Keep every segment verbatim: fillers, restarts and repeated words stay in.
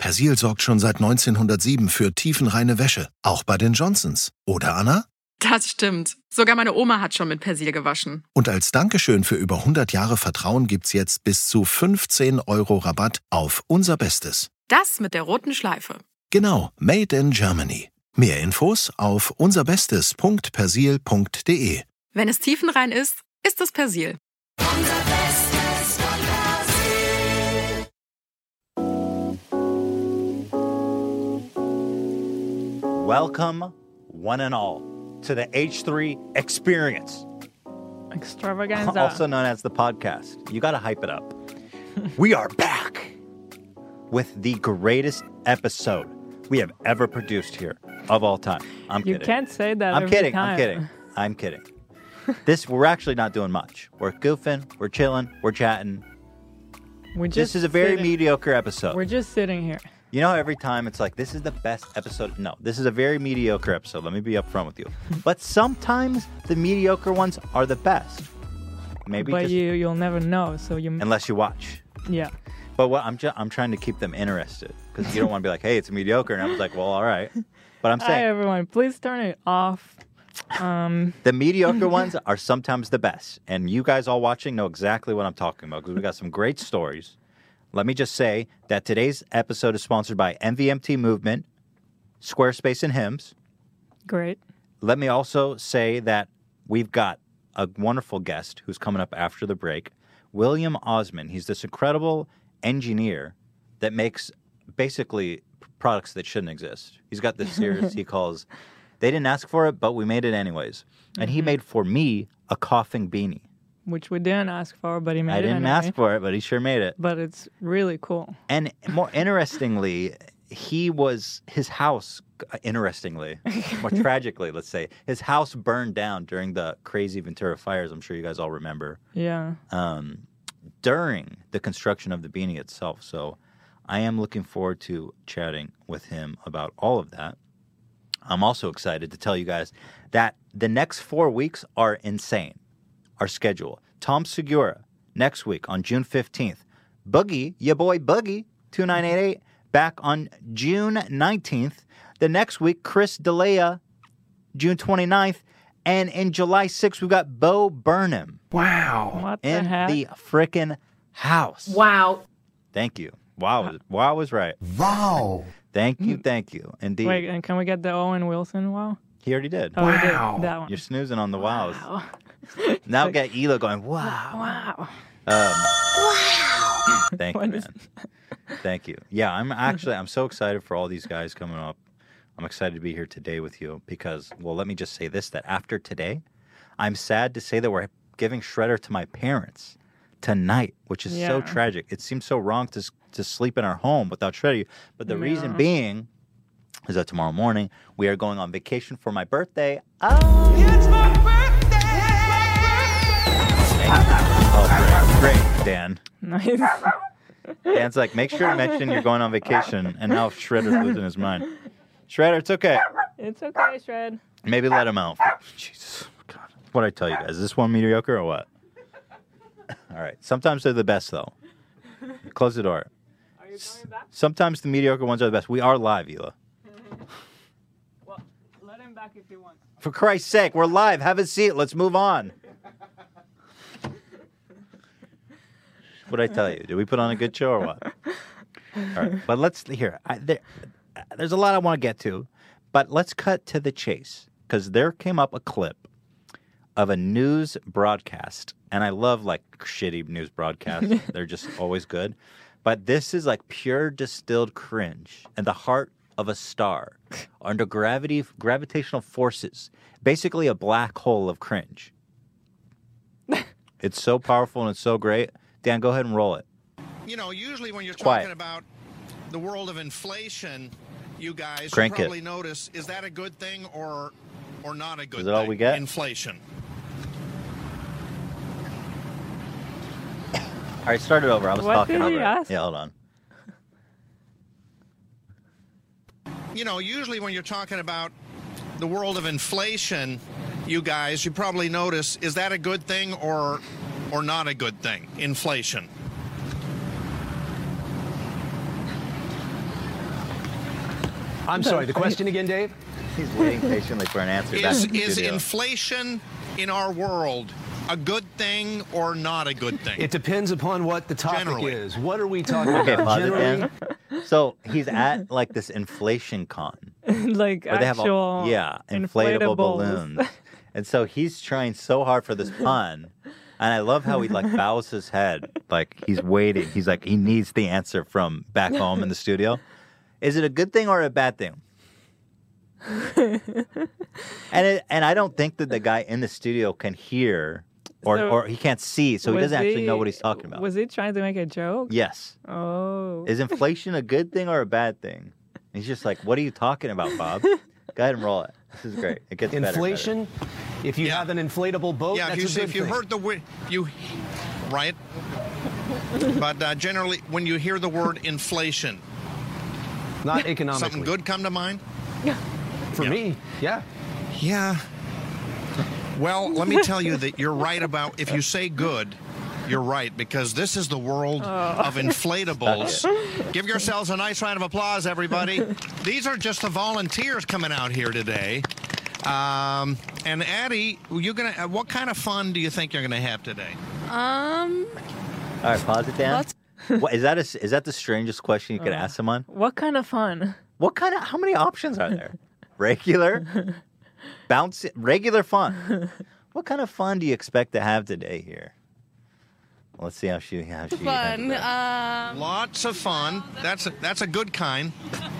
Persil sorgt schon seit neunzehnhundertsieben für tiefenreine Wäsche, auch bei den Johnsons. Oder, Anna? Das stimmt. Sogar meine Oma hat schon mit Persil gewaschen. Und als Dankeschön für über hundert Jahre Vertrauen gibt's jetzt bis zu fünfzehn Euro Rabatt auf unser Bestes. Das mit der roten Schleife. Genau, Made in Germany. Mehr Infos auf unserbestes punkt persil punkt de. Wenn es tiefenrein ist, ist es Persil. Unser Bestes von Persil. Welcome, one and all, to the H three Experience. Extravaganza. Also known as the podcast. You got to hype it up. We are back with the greatest episode we have ever produced here of all time. I'm you kidding. You can't say that I'm every kidding. time. I'm kidding. I'm kidding. This, we're actually not doing much. We're goofing. We're chilling. We're chatting. We're just this is a very sitting, mediocre episode. We're just sitting here. You know, every time it's like, this is the best episode. No, this is a very mediocre episode. Let me be upfront with you. But sometimes the mediocre ones are the best. Maybe but just, you, you'll never know. So you unless you watch. Yeah. But what I'm ju- I'm trying to keep them interested because you don't want to be like, hey, it's mediocre. And I was like, well, all right. But I'm saying. Hi, everyone. Please turn it off. Um, the mediocre ones are sometimes the best. And you guys all watching know exactly what I'm talking about because we got some great stories. Let me just say that today's episode is sponsored by M V M T Movement, Squarespace and Hymns. Great. Let me also say that we've got a wonderful guest who's coming up after the break, William Osman. He's this incredible engineer that makes basically products that shouldn't exist. He's got this series he calls, they didn't ask for it, but we made it anyways. And mm-hmm. he made for me a coughing beanie. Which we didn't ask for, but he made I it didn't anyway. ask for it, but he sure made it. But it's really cool. And more interestingly, he was, his house, interestingly, more tragically, let's say, his house burned down during the crazy Ventura fires, I'm sure you guys all remember. Yeah. Um, during the construction of the beanie itself. So I am looking forward to chatting with him about all of that. I'm also excited to tell you guys that the next four weeks are insane. Our schedule. Tom Segura, next week on June fifteenth. Boogie, ya boy Boogie, two nine eight eight, back on June nineteenth. The next week, Chris D'Elia, June twenty-ninth. And in July sixth, we've got Bo Burnham. Wow. What the in heck? the frickin' house. Wow. Thank you. Wow. Wow was right. Wow. Thank you, thank you. Indeed. Wait, and can we get the Owen Wilson wow? He already did. Oh, wow. Did. That one. You're snoozing on the wows. Wow. Now like, get Ela going, wow. Wow. Um, wow. Thank you, man. Thank you. Yeah, I'm actually, I'm so excited for all these guys coming up. I'm excited to be here today with you because, well, let me just say this, that after today, I'm sad to say that we're giving Shredder to my parents tonight, which is yeah. so tragic. It seems so wrong to to sleep in our home without Shredder. But the yeah. reason being is that tomorrow morning we are going on vacation for my birthday. Oh, it's my birthday! Oh, great. Great, Dan. Nice. Dan's like, make sure to mention you're going on vacation, and now Shredder's losing his mind. Shredder, it's okay. It's okay, Shred. Maybe let him out. Jesus, God. What'd I tell you guys? Is this one mediocre or what? All right. Sometimes they're the best, though. Close the door. Are you coming back? Sometimes the mediocre ones are the best. We are live, Ela. Well, let him back if you want. For Christ's sake, we're live. Have a seat. Let's move on. What'd I tell you? Did we put on a good show or what? All right. But let's hear. I, there, there's a lot I want to get to, but let's cut to the chase because there came up a clip of a news broadcast, and I love like shitty news broadcasts. They're just always good. But this is like pure distilled cringe and the heart of a star under gravity, gravitational forces, basically a black hole of cringe. It's so powerful and it's so great. Dan, go ahead and roll it. You know, usually when you're Quiet. talking about the world of inflation, you guys Crank probably it. notice, is that a good thing or or not a good Is thing? that all we get? Inflation. All right, start it over. I was What talking did over he it. ask? Yeah, hold on. You know, usually when you're talking about the world of inflation, you guys, you probably notice, is that a good thing or or not a good thing? Inflation. I'm sorry, the question again, Dave? He's waiting patiently for an answer. back Is, in the is studio. inflation in our world a good thing or not a good thing? It depends upon what the topic Generally. is. What are we talking Okay, about? pause it, Generally, Dan. So he's at like this inflation con. like Where they have actual all, yeah, inflatable inflatables. balloons. And so he's trying so hard for this pun. And I love how he like bows his head, like he's waiting. He's like he needs the answer from back home in the studio. Is it a good thing or a bad thing? and it, and I don't think that the guy in the studio can hear or, So, or he can't see, so he Was doesn't actually know he- what he's talking about. Was he trying to make a joke? Yes. Oh. Is inflation a good thing or a bad thing? And he's just like, what are you talking about, Bob? Go ahead and roll it. This is great. It gets better and better. inflation. If you Yeah. have an inflatable boat, Yeah, that's if you, a good if you thing. heard the word, you, right? But uh, generally, when you hear the word inflation, Not economically. something good come to mind? For Yeah. me, yeah. Yeah. Well, let me tell you that you're right about, if you say good, you're right, because this is the world of inflatables. Give yourselves a nice round of applause, everybody. These are just the volunteers coming out here today. Um, and Addie, you gonna? Uh, what kind of fun do you think you're gonna have today? Um, All right, pause it, Dan. Lots- What, is that a, is that the strangest question you could ask someone? What kind of fun? What kind of? How many options are there? Regular, bounce, regular fun. What kind of fun do you expect to have today here? Let's see how she how she. fun. handles that. Um, Lots of fun. That's a, that's a good kind.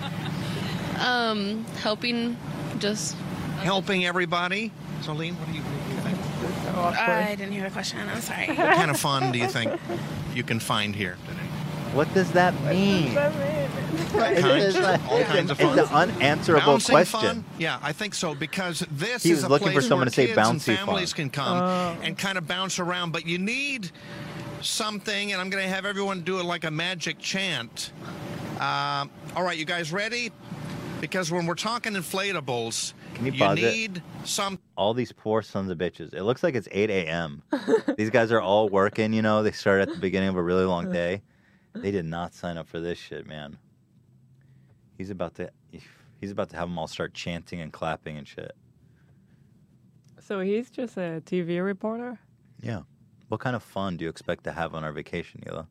um, helping just. Helping everybody. Celine, what do you, what do you think? I didn't hear the question. I'm sorry. What kind of fun do you think you can find here today? What does that mean? Kinds, It's, all it's kinds an, of fun. it's an unanswerable Bouncing question. fun? Yeah, I think so, because this He is was a looking for place someone where to say kids and bouncy families fun. can come and kind of bounce around, but you need something, and I'm going to have everyone do it like a magic chant. Um, all right, you guys ready? Because when we're talking inflatables, Can you pause it? need some. All these poor sons of bitches. It looks like it's eight a.m. These guys are all working, you know. They start at the beginning of a really long day. They did not sign up for this shit, man. He's about to he's about to have them all start chanting and clapping and shit. So he's just a T V reporter? Yeah. What kind of fun do you expect to have on our vacation, Yila?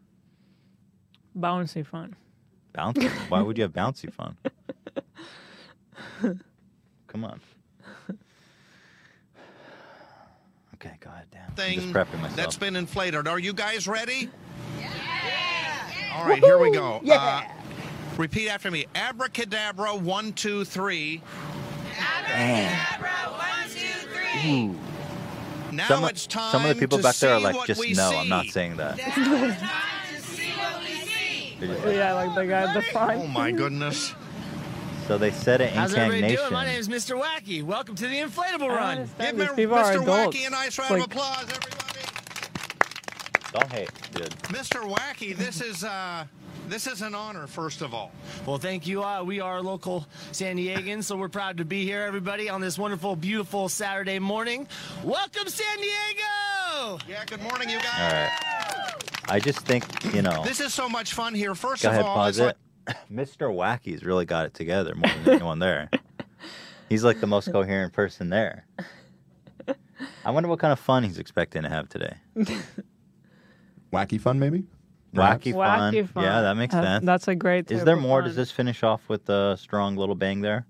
Bouncy fun. Bouncy? Why would you have bouncy fun? Come on. Okay, go ahead, Dan. I'm Thing just prepping myself. that's been inflated. Are you guys ready? Yeah. All right, here we go. Yeah. Uh, repeat after me. Abracadabra, one, two, three. Ooh. Now Some, of- it's time some of the people to back there are see like, what just we no, see. I'm not saying that. They're just like- Yeah, like the guy at the front. Oh my goodness. so they said it How's everybody incantation. doing? My name is Mister Wacky. Welcome to the Inflatable I Run. understand Give these me- people are Mister adults. Wacky a nice It's round of like- applause, everybody. Don't hate, dude. Mister Wacky, this is uh, this is an honor, first of all. Well, thank you. Uh, we are local San Diegans, so we're proud to be here, everybody, on this wonderful, beautiful Saturday morning. Welcome, San Diego! Yeah, good morning, you All guys. right. I just think, you know. This is so much fun here. First Go of ahead, all, pause it's it. Mister Wacky's really got it together more than anyone there. He's like the most coherent person there. I wonder what kind of fun he's expecting to have today. Wacky fun, maybe? Wacky fun. Wacky fun. Yeah, that makes Uh, sense. That's a great Is type there of more? fun. Does this finish off with a strong little bang there?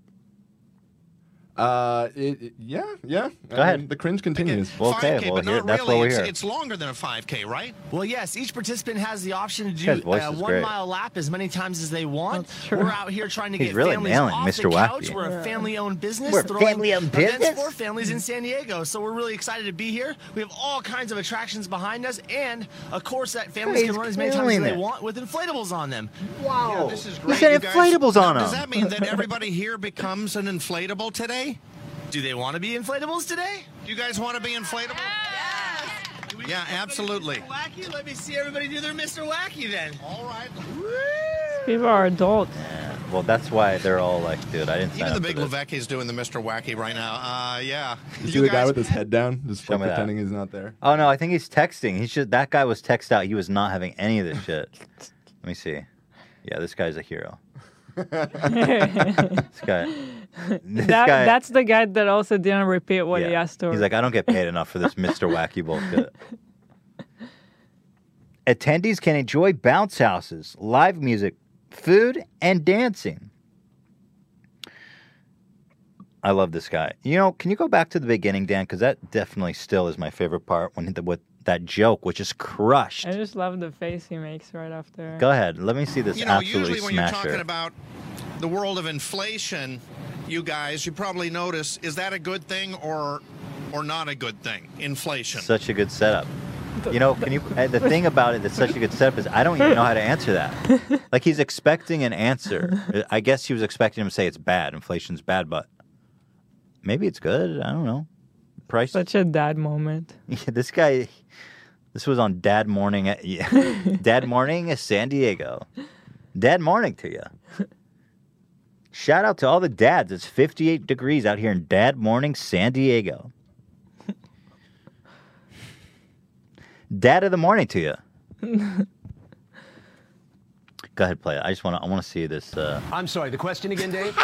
Uh, it, it- yeah, yeah. Go ahead. mean, the cringe continues. Well, okay, five K, well, but here- not that's really. what we're it's, here. it's longer than a five K, right? Well, yes, each participant has the option to guy's do voice a is one great. mile lap as many times as they want. That's true. We're out here trying to He's get really families nailing off Mister the couch. Wacky. We're a family-owned business. We're a throwing family-owned events business? for families in San Diego. So we're really excited to be here. We have all kinds of attractions behind us, and a course that families He's can run as many times as killing they it. want with inflatables on them. Yeah, this is You great. said you guys. inflatables on Now, Does them. that mean that everybody here becomes an inflatable today? Do they want to be inflatables today? Do you guys want to be inflatable? Yeah, absolutely. Wacky? Let me see everybody do their Mister Wacky then. All right. People are adults. Yeah. Well, that's why they're all like, dude, I didn't sign Even the up big for this. Levesque's doing the Mister Wacky right now. Uh, yeah. You see the guy with his head down, just Show like me that. pretending he's not there. Oh no, I think he's texting. He should. That guy was text out. He was not having any of this shit. Let me see. Yeah, this guy's a hero. This guy. This that, guy. That's the guy that also didn't repeat what he yeah. asked for. He's like, I don't get paid enough for this Mister Wacky bullshit. Attendees can enjoy bounce houses, live music, food, and dancing. I love this guy. You know, can you go back to the beginning, Dan? Because that definitely still is my favorite part when the, with that joke, which is crushed. I just love the face he makes right after. Go ahead. Let me see this You know, absolutely usually when you're smasher. talking about the world of inflation, you guys, you probably notice, is that a good thing or or not a good thing? Inflation. Such a good setup. You know, can you? uh, The thing about it that's such a good setup is I don't even know how to answer that. Like he's expecting an answer. I guess he was expecting him to say it's bad. Inflation's bad, but maybe it's good. I don't know. Price. Such a dad moment. Yeah, this guy. This was on Dad Morning. At, yeah. Dad Morning at San Diego. Dad Morning to you. Shout out to all the dads. It's fifty-eight degrees out here in Dad Morning, San Diego. Dad of the morning to you. Go ahead, play it. I just want to. I want to see this. Uh... I'm sorry. The question again, Dave?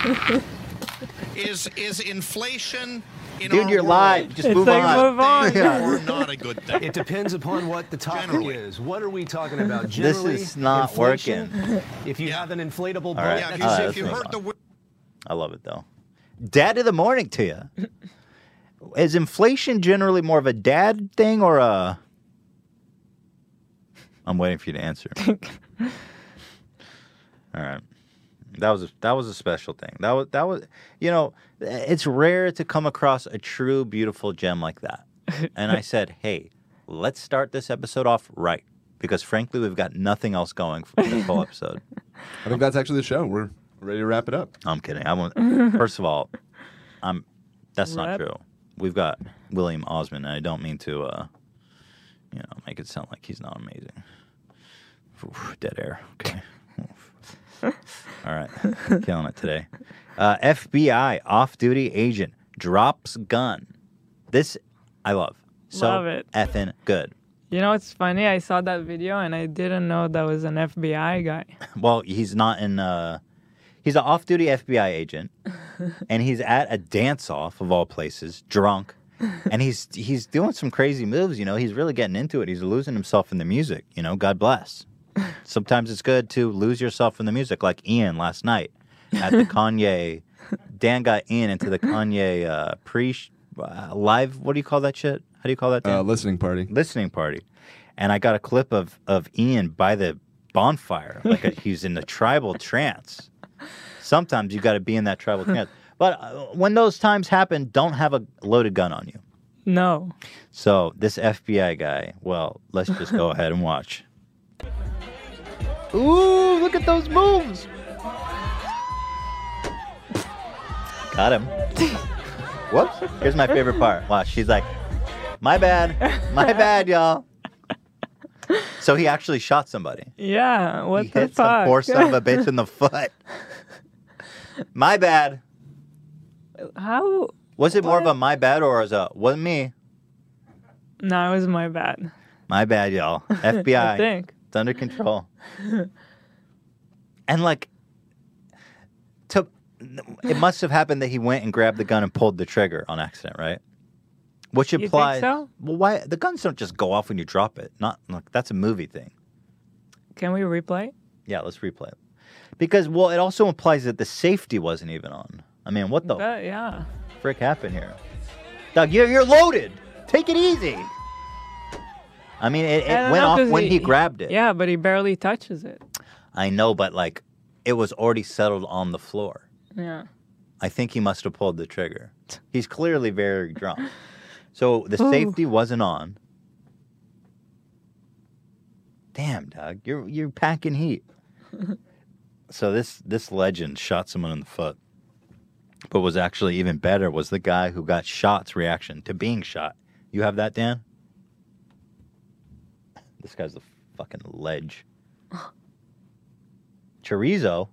Is is inflation in Dude, our you're world live. Just It's move like, on. move on. Yeah. or not a good thing? It depends upon what the topic Generally. is. What are we talking about? This Generally, is not inflation? working. If you have an inflatable boat, right. Yeah, if that's you, All right, if let's you move heard on. the word. I love it though. Dad of the morning to you. Is inflation generally more of a dad thing or a? I'm waiting for you to answer. All right. That was a, that was a special thing. That was that was you know, it's rare to come across a true beautiful gem like that. And I said, "Hey, let's start this episode off right because frankly, we've got nothing else going for this whole episode." I think that's actually the show. We're ready to wrap it up. I'm kidding. I won't. First of all, I'm that's not Rap. true. We've got William Osmond, and I don't mean to uh, you know, make it sound like he's not amazing. Oof, dead air. Okay. All right. Killing it today. Uh, F B I off-duty agent drops gun. This I love. So Love it. effing good. You know, it's funny. I saw that video and I didn't know that was an F B I guy. Well, he's not in. Uh, he's an off-duty F B I agent, and he's at a dance-off of all places, drunk, and he's he's doing some crazy moves. You know, he's really getting into it. He's losing himself in the music. You know, God bless. Sometimes it's good to lose yourself in the music, like Ian last night at the Kanye. Dan got Ian into the Kanye uh, pre uh, live. What do you call that shit? How do you call that? Dan? Uh, listening party. Listening party. And I got a clip of, of Ian by the bonfire, like a, he's in the tribal trance. Sometimes you got to be in that tribal trance. But uh, when those times happen, don't have a loaded gun on you. No. So this F B I guy, well, let's just go ahead and watch. Ooh, look at those moves. Got him. Whoops. Here's my favorite part. Watch. She's like, my bad. My bad, y'all. So he actually shot somebody. Yeah, what he the hit fuck? some poor son of a bitch in the foot. My bad. How? Was it more of a my bad or was a wasn't me? No, it was my bad. My bad, y'all. F B I. I think. It's under control. And like, to, it must have happened that he went and grabbed the gun and pulled the trigger on accident, right? Which You think implies, so? well, why the guns don't just go off when you drop it? Not like that's a movie thing. Can we replay? Yeah, let's replay it. Because well, it also implies that the safety wasn't even on. I mean, what the That- yeah. frick happened here? Doug, you're you're loaded. Take it easy. I mean, it, I it don't went know, off 'cause when he grabbed it. Yeah, but he barely touches it. I know, but like, it was already settled on the floor. Yeah. I think he must have pulled the trigger. He's clearly very drunk. So the Ooh. safety wasn't on. Damn, Doug, you're you're packing heat. So this this legend shot someone in the foot. But was actually even better was the guy who got shot's reaction to being shot. You have that, Dan? This guy's a fucking ledge. Chorizo.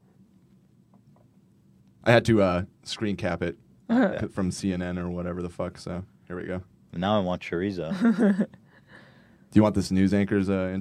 I had to uh, screen cap it from C N N or whatever the fuck. So here we go. Now I want chorizo. Do you want this news anchor's uh, intro?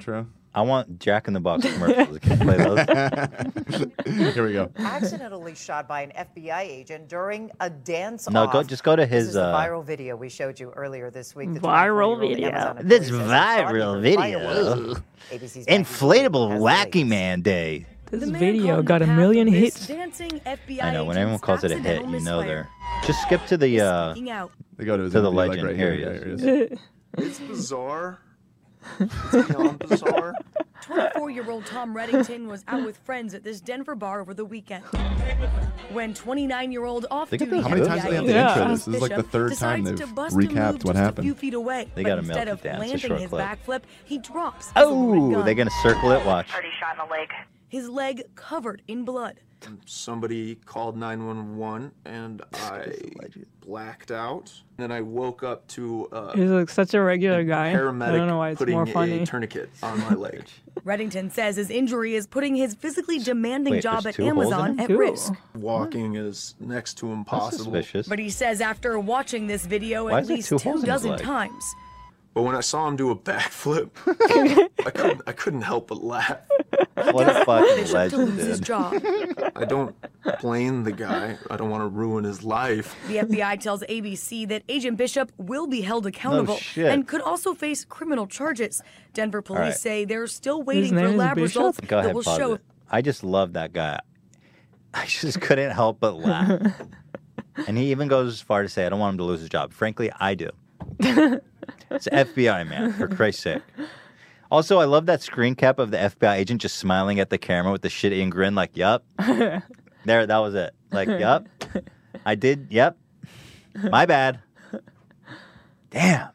I want Jack in the Box commercials. Can you play those? Here we go. Accidentally shot by an F B I agent during a dance No, off. go just go to This his is the uh, viral video we showed you earlier this week. The Viral twenty-four-year-old video. Amazon this employee says he shot viral him video. with A B C's Maggie Inflatable has Wacky legs. Man Day. This video got a million hits. Dancing F B I I know when agents everyone calls it a hit, accidental you know misfire. they're just skip to the uh Speaking out. They go to his to the interview, like, legend. right here, here. he Here is. it is. It's bizarre. It's beyond bizarre. twenty-four-year-old Tom Reddington was out with friends at this Denver bar over the weekend. When twenty-nine-year-old off-duty How many times do they have to Yeah. intro this? This is like the Bishop third time decides they've to bust a move recapped what just a happened. few feet away, They but gotta instead milk of it down. It's a landing short his clip. backflip, he drops. his loaded Oh, gun. they're gonna circle it. Watch. Already shot in the leg. His leg covered in blood. Somebody called nine one one and I blacked out. Then I woke up to uh, He's like such a regular guy. I paramedic don't know why it's putting more funny. a tourniquet on my leg. Reddington says his injury is putting his physically demanding Wait, job there's at two holes in Amazon it? at Cool. risk. Walking is next to That's impossible. suspicious. But he says after watching this video Why at is there least two two holes in his dozen leg? times, But when I saw him do a backflip, I couldn't I couldn't help but laugh. What a fucking Bishop to legend, lose his dude. job. I don't blame the guy. I don't want to ruin his life. The F B I tells A B C that Agent Bishop will be held accountable shit. and could also face criminal charges. Denver police right. say they're still waiting name for is lab Bishop? results Go that ahead, will pause show it. I just love that guy. I just couldn't help but laugh. And he even goes as far to say, I don't want him to lose his job. Frankly, I do. It's F B I, man, for Christ's sake. Also, I love that screen cap of the F B I agent just smiling at the camera with the shit-eating grin like, yup. There, that was it. Like, yup. I did, yep. My bad. Damn.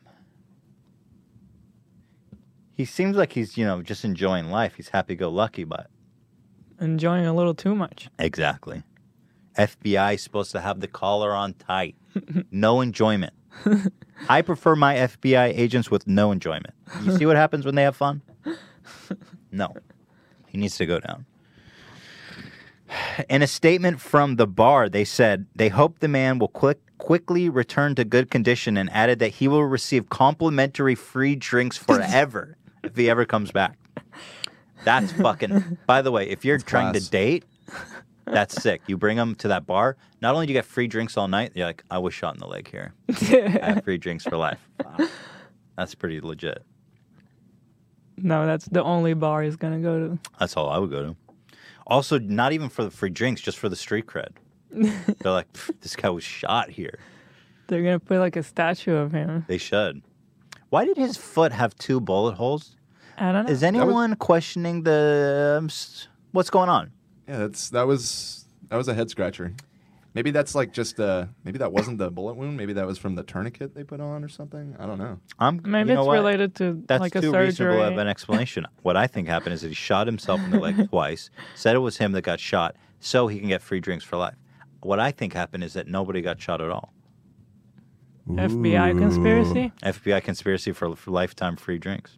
He seems like he's, you know, just enjoying life. He's happy-go-lucky, but... Enjoying a little too much. Exactly. F B I is supposed to have the collar on tight. No enjoyment. I prefer my F B I agents with no enjoyment. You see what happens when they have fun? No. He needs to go down. In a statement from the bar, they said they hope the man will quick, quickly return to good condition and added that he will receive complimentary free drinks forever if he ever comes back. That's fucking... By the way, if you're That's trying class. to date, that's sick. You bring them to that bar, not only do you get free drinks all night, you're like, I was shot in the leg here. I have free drinks for life. Wow. That's pretty legit. No, that's the only bar he's gonna go to. That's all I would go to. Also, not even for the free drinks, just for the street cred. They're like, this guy was shot here. They're gonna put like a statue of him. They should. Why did his foot have two bullet holes? I don't know. Is anyone questioning the um, s- what's going on? Yeah, that's that was that was a head scratcher. Maybe that's like just uh maybe that wasn't the bullet wound. Maybe that was from the tourniquet they put on or something. I don't know. I'm Maybe you know it's what? related to That's like a too surgery. reasonable of an explanation. What I think happened is that he shot himself in the leg twice, said it was him that got shot, so he can get free drinks for life. What I think happened is that nobody got shot at all. F B I conspiracy? F B I conspiracy for, for lifetime free drinks.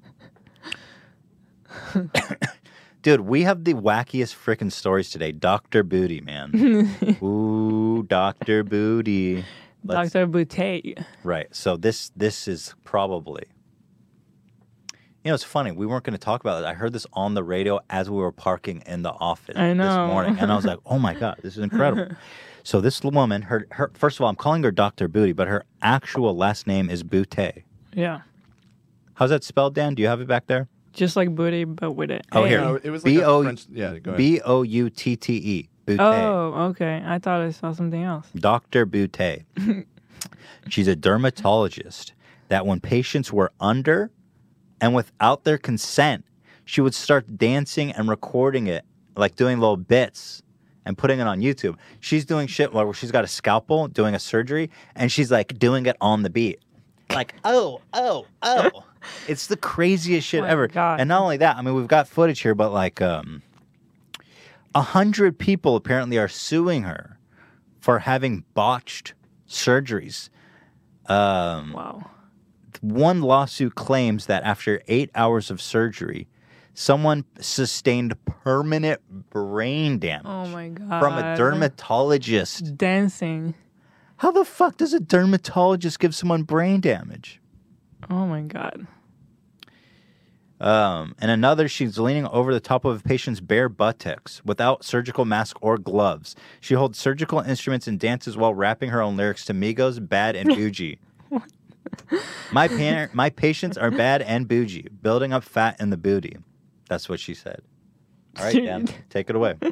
Dude, we have the wackiest freaking stories today. Doctor Booty, man. Ooh, Doctor Booty. Let's- Doctor Boutte. Right. So this this is probably... You know, it's funny. We weren't going to talk about it. I heard this on the radio as we were parking in the office I know. this morning. And I was like, oh, my God, this is incredible. So this woman, her, her first of all, I'm calling her Doctor Booty, but her actual last name is Boutte. Yeah. How's that spelled, Dan? Do you have it back there? Just like booty, but with it. Oh, A. here. No, it was like B a O French- yeah, go ahead. B O U T T E. Boutte. Oh, okay. I thought I saw something else. Doctor Boutte. She's a dermatologist that when patients were under and without their consent, she would start dancing and recording it, like doing little bits and putting it on YouTube. She's doing shit where she's got a scalpel doing a surgery and she's like doing it on the beat. Like, oh, oh, oh. It's the craziest shit Oh my ever. God. And not only that, I mean, we've got footage here, but like um, a hundred people apparently are suing her for having botched surgeries. Um, wow. One lawsuit claims that after eight hours of surgery, someone sustained permanent brain damage Oh my God. from a dermatologist. Dancing. How the fuck does a dermatologist give someone brain damage? Oh my God. Um, and another, she's leaning over the top of a patient's bare buttocks without surgical mask or gloves. She holds surgical instruments and dances while rapping her own lyrics to Migos, Bad and Bougie. my pa- my patients are bad and bougie, building up fat in the booty. That's what she said. All right, Dan, take it away.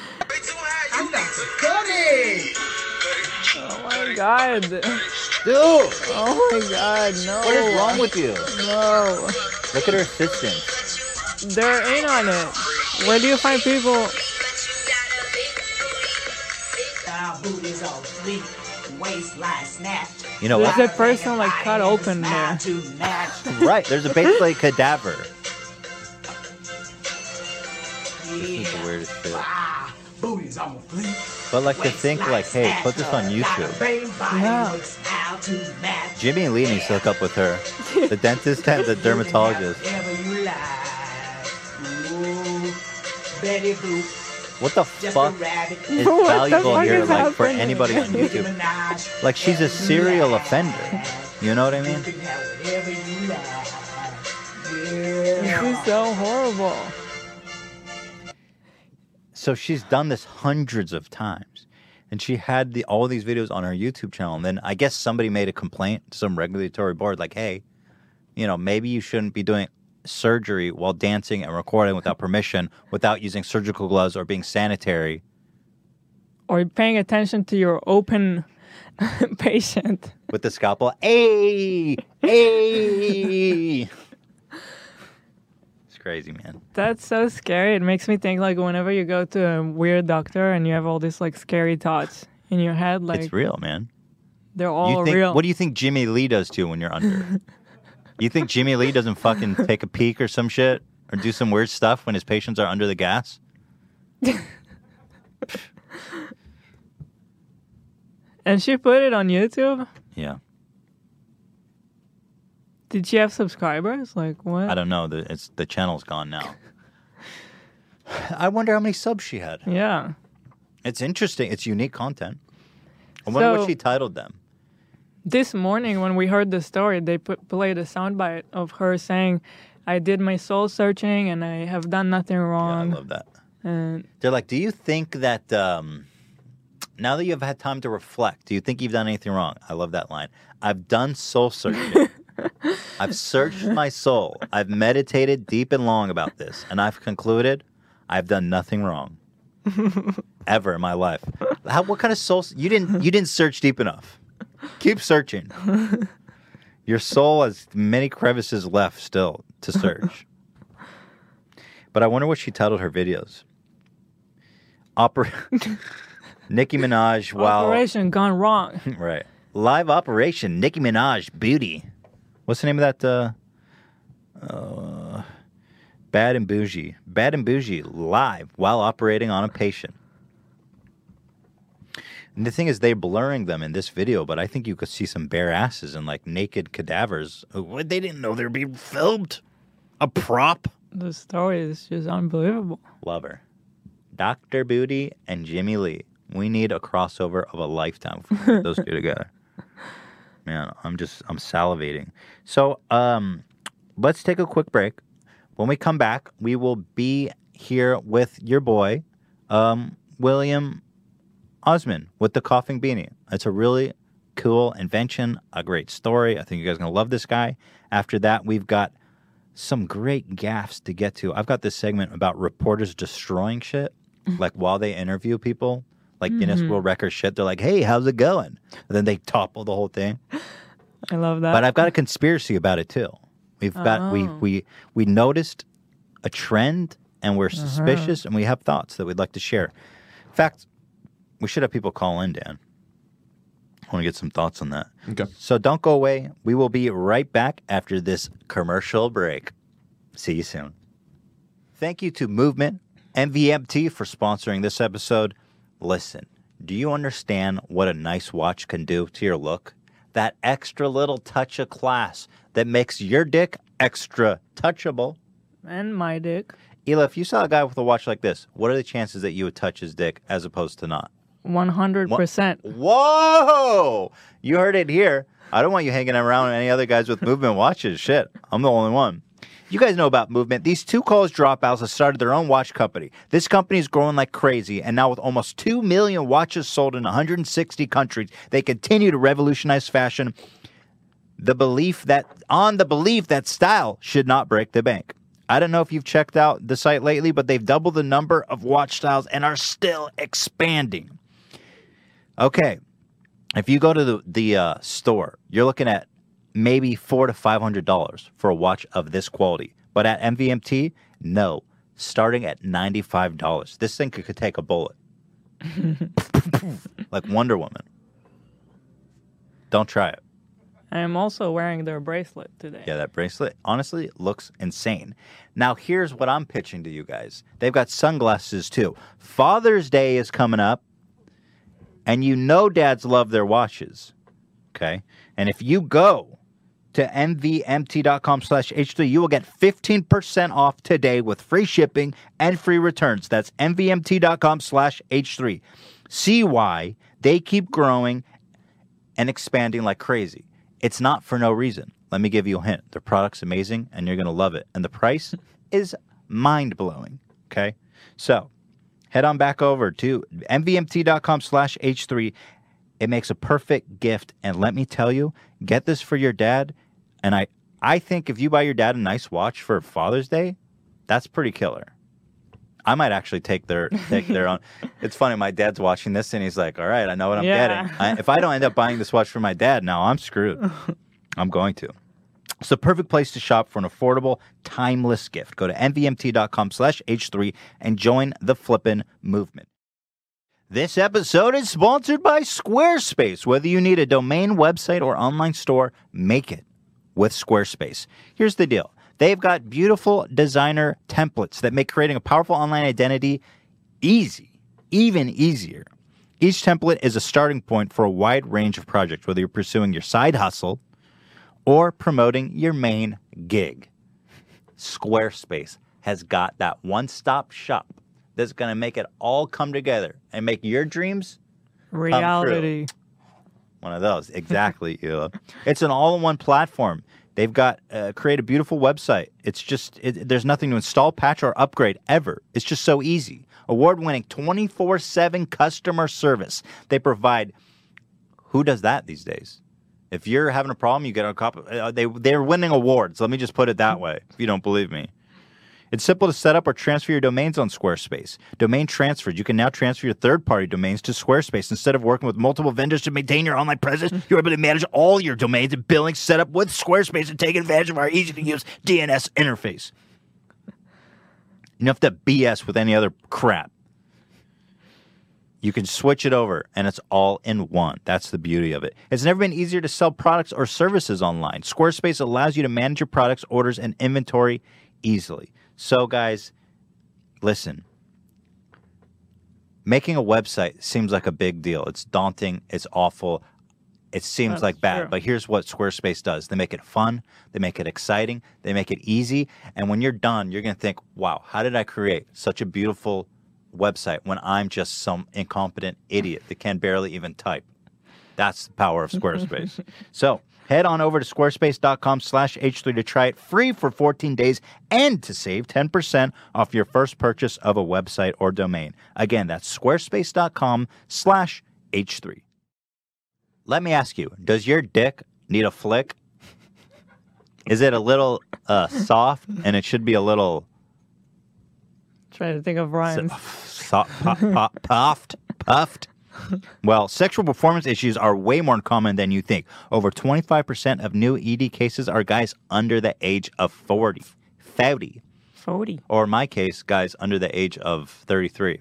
Oh my god. Dude. Oh my god, no. What is wrong with you? No. Look at her assistant. They're in on it. Where do you find people? You know There's what? a person like cut open there. Right, there's a basically cadaver. This is the weirdest shit. But like to think like, hey, put this on YouTube. Yeah. Jimmy Lee needs to hook up with her. The dentist and the dermatologist. What the fuck is What the valuable fuck here, is like, for happening? anybody on YouTube? Like, she's a serial offender. You know what I mean? This is so horrible. So she's done this hundreds of times. And she had the all these videos on her YouTube channel. And then I guess somebody made a complaint to some regulatory board like, hey, you know, maybe you shouldn't be doing surgery while dancing and recording without permission, without using surgical gloves or being sanitary. Or paying attention to your open patient. With the scalpel. Hey! Hey! It's crazy, man. That's so scary. It makes me think like whenever you go to a weird doctor and you have all these like scary thoughts in your head, like It's real, man. they're all You think, real. what do you think Jimmy Lee does to you when you're under? You think Jimmy Lee doesn't fucking take a peek or some shit? Or do some weird stuff when his patients are under the gas? And she put it on YouTube? Yeah. Did she have subscribers? Like what? I don't know. The, it's, the channel's gone now. I wonder how many subs she had. Yeah. It's interesting. It's unique content. I wonder So- what she titled them. This morning when we heard the story, they put, played a soundbite of her saying, I did my soul searching and I have done nothing wrong. I love that. And They're like, do you think that um, now that you've had time to reflect, do you think you've done anything wrong? I love that line. I've done soul searching. I've searched my soul. I've meditated deep and long about this. And I've concluded I've done nothing wrong. Ever in my life. How, what kind of soul? You didn't, you didn't search deep enough. Keep searching. Your soul has many crevices left still to search. But I wonder what she titled her videos. Oper- Nicki Minaj while... Operation gone wrong. Right. Live operation, Nicki Minaj booty. What's the name of that? Uh, uh, Bad and Bougie. Bad and Bougie live while operating on a patient. And the thing is, they're blurring them in this video, but I think you could see some bare asses and like naked cadavers. What, they didn't know they were being filmed. A prop. The story is just unbelievable. Love her. Doctor Booty and Jimmy Lee. We need a crossover of a lifetime if we put those two together. Man, I'm just, I'm salivating. So, um, let's take a quick break. When we come back, we will be here with your boy, um, William Osman, with the coughing beanie. It's a really cool invention, a great story. I think you guys are going to love this guy. After that, we've got some great gaffes to get to. I've got this segment about reporters destroying shit, like while they interview people, like Mhm. Guinness World Record shit. They're like, hey, how's it going? And then they topple the whole thing. I love that. But I've got a conspiracy about it too. We've got we Oh. we we noticed a trend and we're suspicious and we have thoughts that we'd like to share. In fact, we should have people call in, Dan. I want to get some thoughts on that. Okay. So don't go away. We will be right back after this commercial break. See you soon. Thank you to Movement M V M T for sponsoring this episode. Listen, do you understand what a nice watch can do to your look? That extra little touch of class that makes your dick extra touchable. And my dick. Ela, if you saw a guy with a watch like this, what are the chances that you would touch his dick as opposed to not? one hundred percent. Whoa! You heard it here. I don't want you hanging around with any other guys with Movement watches. Shit, I'm the only one. You guys know about Movement. These two college dropouts have started their own watch company. This company is growing like crazy, and now with almost two million watches sold in one hundred sixty countries, they continue to revolutionize fashion. The belief that on the belief that style should not break the bank. I don't know if you've checked out the site lately, but they've doubled the number of watch styles and are still expanding. Okay, if you go to the the uh, store, you're looking at maybe four to five hundred dollars for a watch of this quality. But at M V M T, no, starting at ninety-five dollars. This thing could, could take a bullet, like Wonder Woman. Don't try it. I am also wearing their bracelet today. Yeah, that bracelet honestly looks insane. Now, here's what I'm pitching to you guys. They've got sunglasses too. Father's Day is coming up, and you know dads love their watches. Okay, and if you go to M V M T dot com slash H three, you will get fifteen percent off today with free shipping and free returns. That's M V M T dot com slash H three. See why they keep growing and expanding like crazy. It's not for no reason. Let me give you a hint. Their product's amazing, and you're going to love it. And the price is mind-blowing, okay? So head on back over to M V M T dot com slash H three. It makes a perfect gift. And let me tell you, get this for your dad. And I, I think if you buy your dad a nice watch for Father's Day, that's pretty killer. I might actually take their take their own. It's funny. My dad's watching this, and he's like, all right, I know what I'm Yeah. getting. I, if I don't end up buying this watch for my dad, now I'm screwed. I'm going to. It's the perfect place to shop for an affordable, timeless gift. Go to M V M T dot com slash H three and join the flippin' movement. This episode is sponsored by Squarespace. Whether you need a domain, website, or online store, make it with Squarespace. Here's the deal. They've got beautiful designer templates that make creating a powerful online identity easy, even easier. Each template is a starting point for a wide range of projects, whether you're pursuing your side hustle or promoting your main gig. Squarespace has got that one-stop shop that's going to make it all come together and make your dreams Reality. come true. One of those. Exactly, Eula. It's an all-in-one platform. They've got uh, create a beautiful website. It's just, it, there's nothing to install, patch, or upgrade ever. It's just so easy. Award-winning twenty-four seven customer service. They provide, who does that these days? If you're having a problem, you get a copy. Uh, they, they're winning awards. Let me just put it that way, if you don't believe me. It's simple to set up or transfer your domains on Squarespace. Domain transferred. You can now transfer your third-party domains to Squarespace. Instead of working with multiple vendors to maintain your online presence, you're able to manage all your domains and billing set up with Squarespace and take advantage of our easy-to-use D N S interface. You don't have to B S with any other crap. You can switch it over, and it's all in one. That's the beauty of it. It's never been easier to sell products or services online. Squarespace allows you to manage your products, orders, and inventory easily. So, guys, listen. Making a website seems like a big deal. It's daunting. It's awful. It seems That's like bad. true. But here's what Squarespace does. They make it fun. They make it exciting. They make it easy. And when you're done, you're going to think, wow, how did I create such a beautiful website when I'm just some incompetent idiot that can barely even type? That's the power of Squarespace. So head on over to squarespace dot com slash H three to try it free for fourteen days and to save ten percent off your first purchase of a website or domain. Again, that's squarespace dot com slash H three. Let me ask you, does your dick need a flick? Is it a little uh, soft and it should be a little Trying to think of rhymes. so- puff, puff, puffed? Puffed? Well, sexual performance issues are way more common than you think. Over twenty-five percent of new E D cases are guys under the age of forty. forty. forty. Or in my case, guys under the age of thirty-three.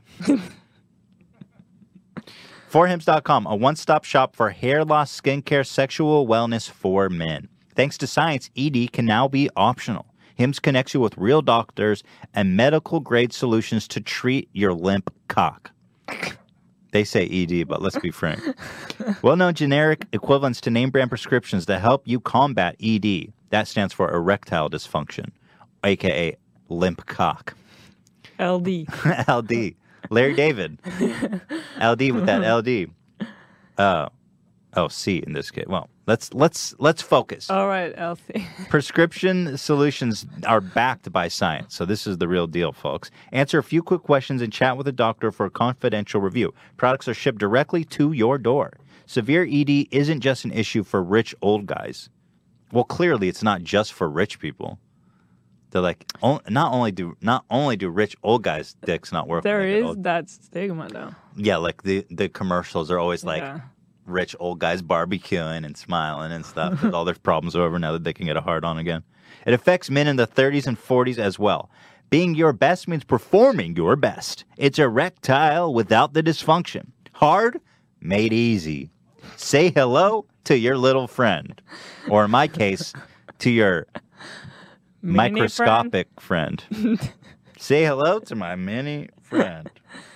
four hims dot com, a one-stop shop for hair loss, skincare, sexual wellness for men. Thanks to science, E D can now be optional. Hims connects you with real doctors and medical-grade solutions to treat your limp cock. They say E D, but let's be frank. Well-known generic equivalents to name-brand prescriptions that help you combat E D. That stands for erectile dysfunction, a k a limp cock. L D. L D. Larry David. L D with that L D. Uh, oh, C in this case. Well, Let's let's let's focus. All right, Elsie. Prescription solutions are backed by science, so this is the real deal, folks. Answer a few quick questions and chat with a doctor for a confidential review. Products are shipped directly to your door. Severe E D isn't just an issue for rich old guys. Well, clearly it's not just for rich people. They're like, on, not only do not only do rich old guys' dicks not work. There when they get is old. that stigma, though. Yeah, like the, the commercials are always like Yeah. rich old guys barbecuing and smiling and stuff. 'Cause all their problems are over now that they can get a hard on again. It affects men in the thirties and forties as well. Being your best means performing your best. It's erectile without the dysfunction. Hard, made easy. Say hello to your little friend. Or in my case, to your Mini microscopic friend. Say hello to my mini friend.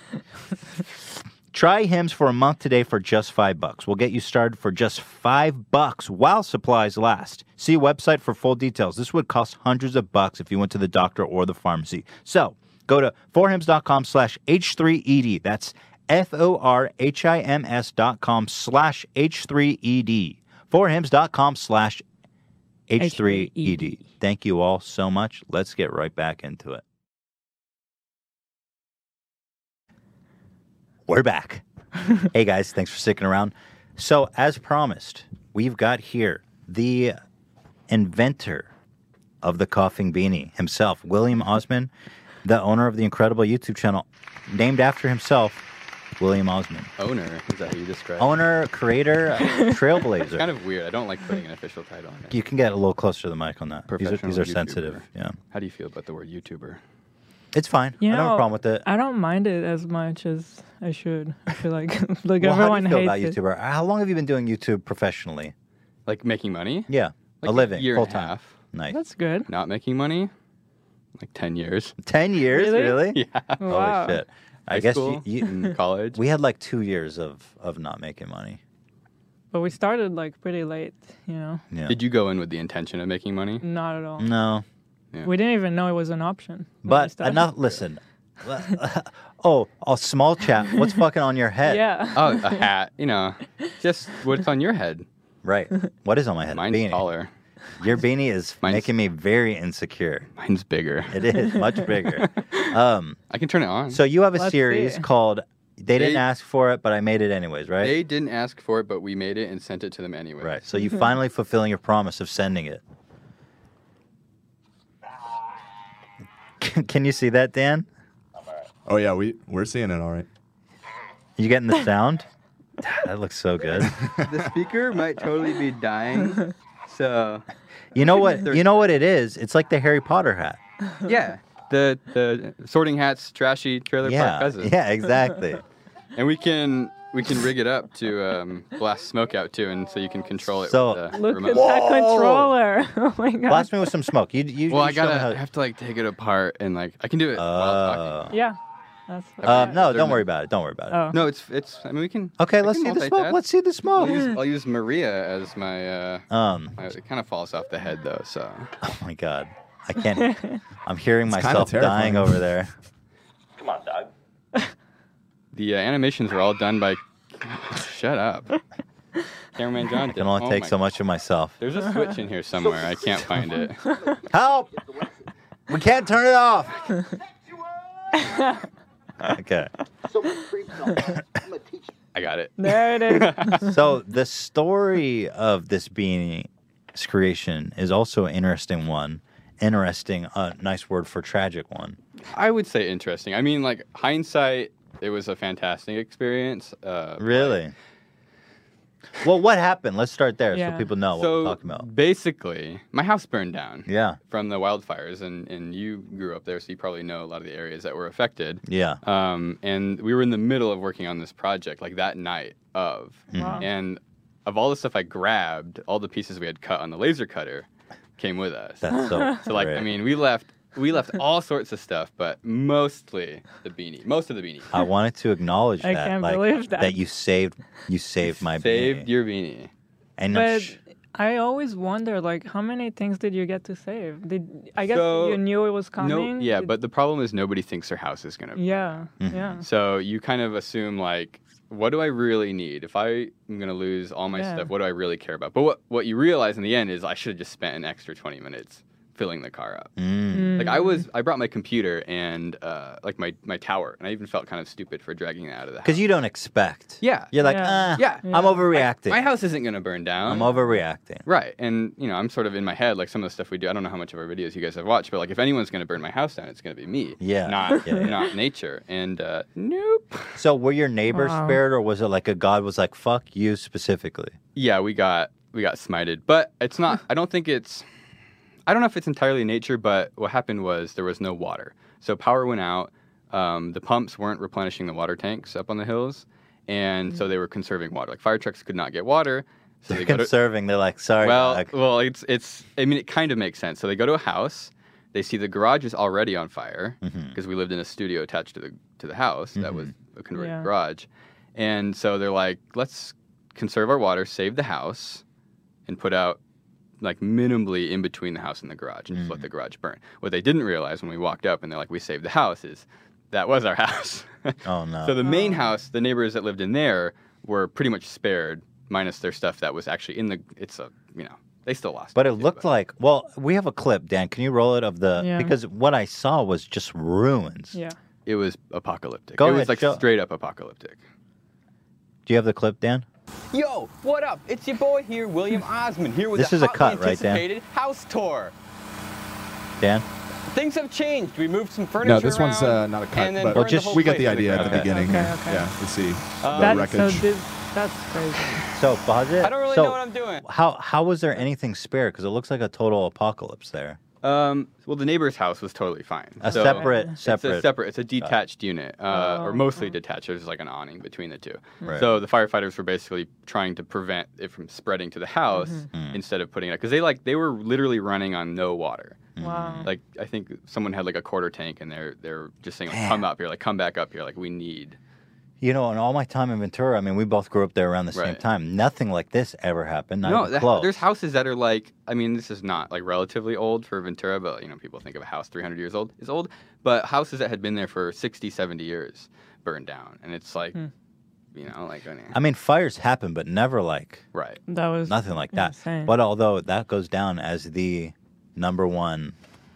Try Hims for a month today for just five bucks. We'll get you started for just five bucks while supplies last. See website for full details. This would cost hundreds of bucks if you went to the doctor or the pharmacy. So go to forhims.com slash H3ED. That's F-O-R-H-I-M-S dot com slash H3ED. forhims.com slash H3ED. Thank you all so much. Let's get right back into it. We're back. Hey guys, thanks for sticking around. So, as promised, we've got here the inventor of the coughing beanie himself, William Osman, the owner of the incredible YouTube channel named after himself, William Osman. Owner, is that how you describe it? Owner, creator, uh, trailblazer. It's kind of weird. I don't like putting an official title on it. You can get a little closer to the mic on that. These are, Professional these are YouTuber. sensitive. Yeah, How do you feel about the word YouTuber? it's fine. You I don't have a know, problem with it. I don't mind it as much as I should. I feel like like Well, how do everyone you feel hates about it. YouTuber? How long have you been doing YouTube professionally? Like making money? Yeah, Like a living, year full and a time. half. Nice. That's good. Not making money? Like ten years. Ten years, Really? really? Yeah. Wow. Holy shit! I High guess school you, you and college. we had like two years of of not making money. But we started like pretty late, you know. Yeah. Did you go in with the intention of making money? Not at all. No, Yeah. We didn't even know it was an option. when we but started. enough. Listen. oh, a small chat. What's fucking on your head? Yeah. Oh, a hat. You know, just what's on your head. Right. What is on my head? Mine's Beanie. taller. Your beanie is Mine's- making me very insecure. Mine's bigger. It is much bigger. Um, I can turn it on. so you have a Let's series see. called They Didn't They- Ask for It, but I Made It Anyways, right? They didn't ask for it, but we made it and sent it to them anyway. Right. So you finally fulfilling your promise of sending it. Can you see that, Dan? Oh yeah, we we're seeing it all right. You getting the sound? That looks so good. The speaker might totally be dying. So You know what? You know what it is? It's like the Harry Potter hat. yeah, the the sorting hats, trashy trailer Yeah. park cousin. Yeah, exactly. And we can we can rig it up to um, blast smoke out too, and so you can control it So- with the Look remote. at that controller. Oh my god. Blast me with some smoke. You, you, Well, you I show me gotta how- I have to like take it apart and like I can do it while talking. Oh. Yeah. That's Uh, no, They're don't ma- worry about it. Don't worry about it. Oh. No, it's it's. I mean, we can. Okay, I let's can see the multitask. smoke. Let's see the I'll smoke. use, I'll use Maria as my. Uh, Um. my- it kind of falls off the head though, so. Oh my god, I can't. I'm hearing It's kinda myself dying terrifying. over there. Come on, dog. The uh, animations are all done by. Shut up. Cameraman John. I can only oh take my- so much of myself. There's a switch in here somewhere. I can't find it. Help! We can't turn it off. Okay. I got it. There it is. So the story of this beanie's creation is also an interesting one. Interesting, uh, nice word for tragic one. I would say interesting. I mean, like hindsight, it was a fantastic experience. Uh, Really? Well, what happened? Let's start there Yeah. so people know what so we're talking about. basically, my house burned down. Yeah. From the wildfires, and, and you grew up there, so you probably know a lot of the areas that were affected. Yeah. Um, and we were in the middle of working on this project, like that night of. Wow. And of all the stuff I grabbed, all the pieces we had cut on the laser cutter came with us. That's so. So like, I great. mean, we left we left all sorts of stuff, but mostly the beanie, most of the beanie. I wanted to acknowledge I that, can't like, believe that. you saved, you saved my Saved beanie. your beanie. And But sh- I always wonder, like, how many things did you get to save? Did I guess So, you knew it was coming? No, yeah, Did- but the problem is nobody thinks their house is gonna. yeah, Mm-hmm. yeah. So you kind of assume like, what do I really need? If I am going to lose all my Yeah. stuff, what do I really care about? But what, what you realize in the end is I should have just spent an extra twenty minutes filling the car up. Mm. Like I was, I brought my computer and uh, like my, my tower, and I even felt kind of stupid for dragging it out of the house. Because you don't expect. Yeah. You're like, Yeah. ah, Yeah. I'm overreacting. My house isn't going to burn down. I'm overreacting. Right. And, you know, I'm sort of in my head, like some of the stuff we do. I don't know how much of our videos you guys have watched, but like if anyone's going to burn my house down, it's going to be me. Yeah. Not, Yeah, yeah. not nature. And uh, nope. So were your neighbors Wow. spared, or was it like a God was like, fuck you specifically? Yeah, we got we got smited. But it's not, I don't think it's, I don't know if it's entirely nature, but what happened was there was no water. So power went out. Um, the pumps weren't replenishing the water tanks up on the hills. And so they were conserving water. Like fire trucks could not get water. So They're they go to, conserving. They're like, sorry. well, like, well, it's, it's, I mean, it kind of makes sense. So they go to a house. They see the garage is already on fire because Mhm. we lived in a studio attached to the to the house that was a converted Yeah. garage. And so they're like, let's conserve our water, save the house, and put out like minimally in between the house and the garage and just let the garage burn. What they didn't realize when we walked up and they're like, we saved the house is that was our house. oh no. So the main house, the neighbors that lived in there were pretty much spared, minus their stuff that was actually in the, it's a, you know, they still lost. But it looked like, well, we have a clip, Dan. Can you roll it of the, Yeah. because what I saw was just ruins. Yeah. It was apocalyptic. Go it ahead, was like show- straight up apocalyptic. Do you have the clip, Dan? Yo, what up? It's your boy here, William Osmond, here with This a is a hotly cut, right, Dan? anticipated house tour. Dan? Things have changed. We moved some furniture No, this one's around, uh, not a cut, and then but burned the whole we get place the to idea at the ground. beginning Okay, here. okay. Yeah, we see Uh, the That, wreckage. so this, that's crazy. So, pause it. I don't really so, know what I'm doing. How, how was there anything spared? Because it looks like a total apocalypse there. Um, well, the neighbor's house was totally fine. A So separate, It's separate. a separate. It's a detached unit, uh, Oh, or mostly detached. There's like an awning between the two. Right. So the firefighters were basically trying to prevent it from spreading to the house Mhm. instead of putting it because they like they were literally running on no water. Wow. Like I think someone had like a quarter tank, and they're they're just saying like, Damn. come up here, like come back up here, like we need. You know, in all my time in Ventura, I mean, we both grew up there around the same Right. time. Nothing like this ever happened. Not no, even that- close. there's houses that are like, I mean, this is not like relatively old for Ventura, but you know, people think of a house three hundred years old is old, but houses that had been there for sixty, seventy years burned down, and it's like, Hmm. you know, like I mean, I mean, fires happen, but never like right. That was nothing like that. insane. But although that goes down as the number one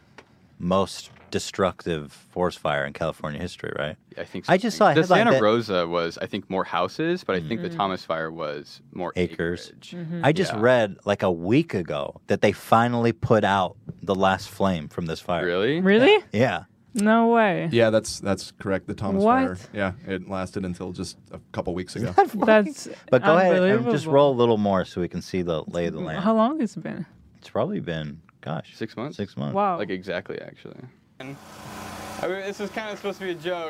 most destructive forest fire in California history, right? I think I just saw a the headline Santa that- Rosa was, I think, more houses, but I think the Mhm. Thomas Fire was more Acres. acreage. Mhm. I just Yeah. read like a week ago that they finally put out the last flame from this fire. Really? Really? Yeah. No way. Yeah, that's that's correct. The Thomas What? Fire. Yeah, it lasted until just a couple weeks ago. That's But go ahead and just unbelievable. roll a little more so we can see the lay of the land. How long it's been? It's probably been, gosh, Six months. six months. Wow. Like exactly, actually. And I mean, this is kind of supposed to be a joke.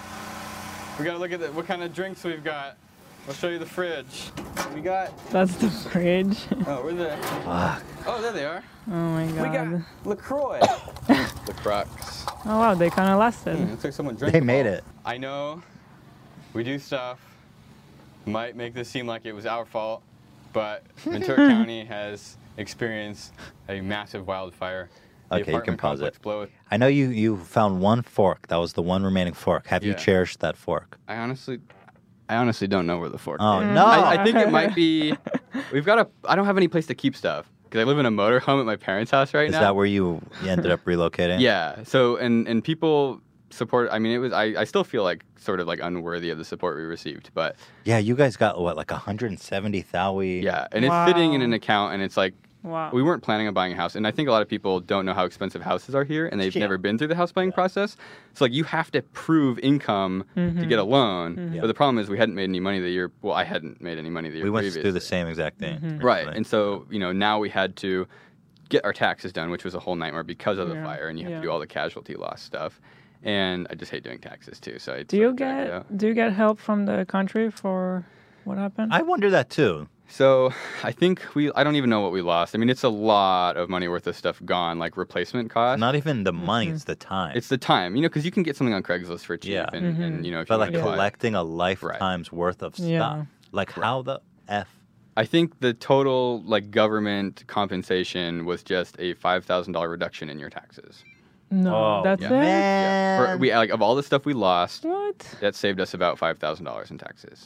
We gotta look at the, what kind of drinks we've got. I'll show you the fridge. We got. That's the fridge. Oh, where's the? Fuck. Oh, there they are. Oh my god. We got LaCroix. The Crocs. Oh wow, they kind of lasted. Mm, looks like someone drank They them made all. it. I know we do stuff, might make this seem like it was our fault, but Ventura County has experienced a massive wildfire. The Okay, you can apartment pause it. complex blew it. I know you, you found one fork. That was the one remaining fork. Have you Yeah. cherished that fork? I honestly, I honestly don't know where the fork Oh, is. no. I, I think it might be. We've got a. I don't have any place to keep stuff because I live in a motorhome at my parents' house right Is now. that where you ended up relocating? Yeah. So and and people support. I mean, it was. I I still feel like sort of like unworthy of the support we received, but Yeah, you guys got, what, like one hundred seventy thousand? yeah, and it's sitting in Wow. an account, and it's like. Wow. We weren't planning on buying a house, and I think a lot of people don't know how expensive houses are here, and they've Yeah. never been through the house buying process. So, like, you have to prove income to Mhm. get a loan. Mhm. But the problem is, we hadn't made any money the year. Well, I hadn't made any money the year We went previous. through the same exact thing. Mhm. Right, Right. and so you know now we had to get our taxes done, which was a whole nightmare because of the Yeah. fire, and you have Yeah. to do all the casualty loss stuff. And I just hate doing taxes too. So I Do you get do you get help from the country for what happened? I wonder that too. So I think we. I don't even know what we lost. I mean, it's a lot of money worth of stuff gone, like replacement costs. Not even the money, Mm-hmm. it's the time. It's the time, you know, because you can get something on Craigslist for cheap, Yeah. and, Mhm. and you know, if but you like wanna buy it. collecting a lifetime's worth of stuff. Yeah. Like how the F? I think the total like government compensation was just a five thousand dollar reduction in your taxes. no, Oh, that's yeah. it. Yeah, for, we like of all the stuff we lost, What? that saved us about five thousand dollars in taxes.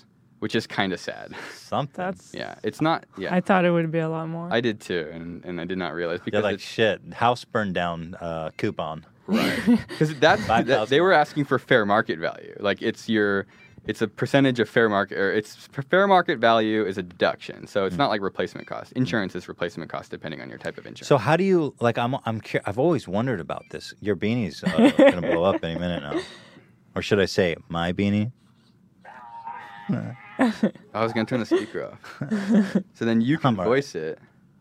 which is kind of sad. Something. That's. Yeah, it's not. Yeah, I thought it would be a lot more. I did too, and, and I did not realize because They're like, it's, shit, house burned down uh, coupon. right because that, that they were asking for fair market value. Like it's your, it's a percentage of fair market, or it's fair market value is a deduction, so it's Mm. not like replacement cost. Insurance is replacement cost depending on your type of insurance. So how do you like? I'm I'm cur- I've always wondered about this. Your beanie's uh, gonna blow up any minute now, or should I say my beanie? I was gonna turn the speaker off, so then you can voice it.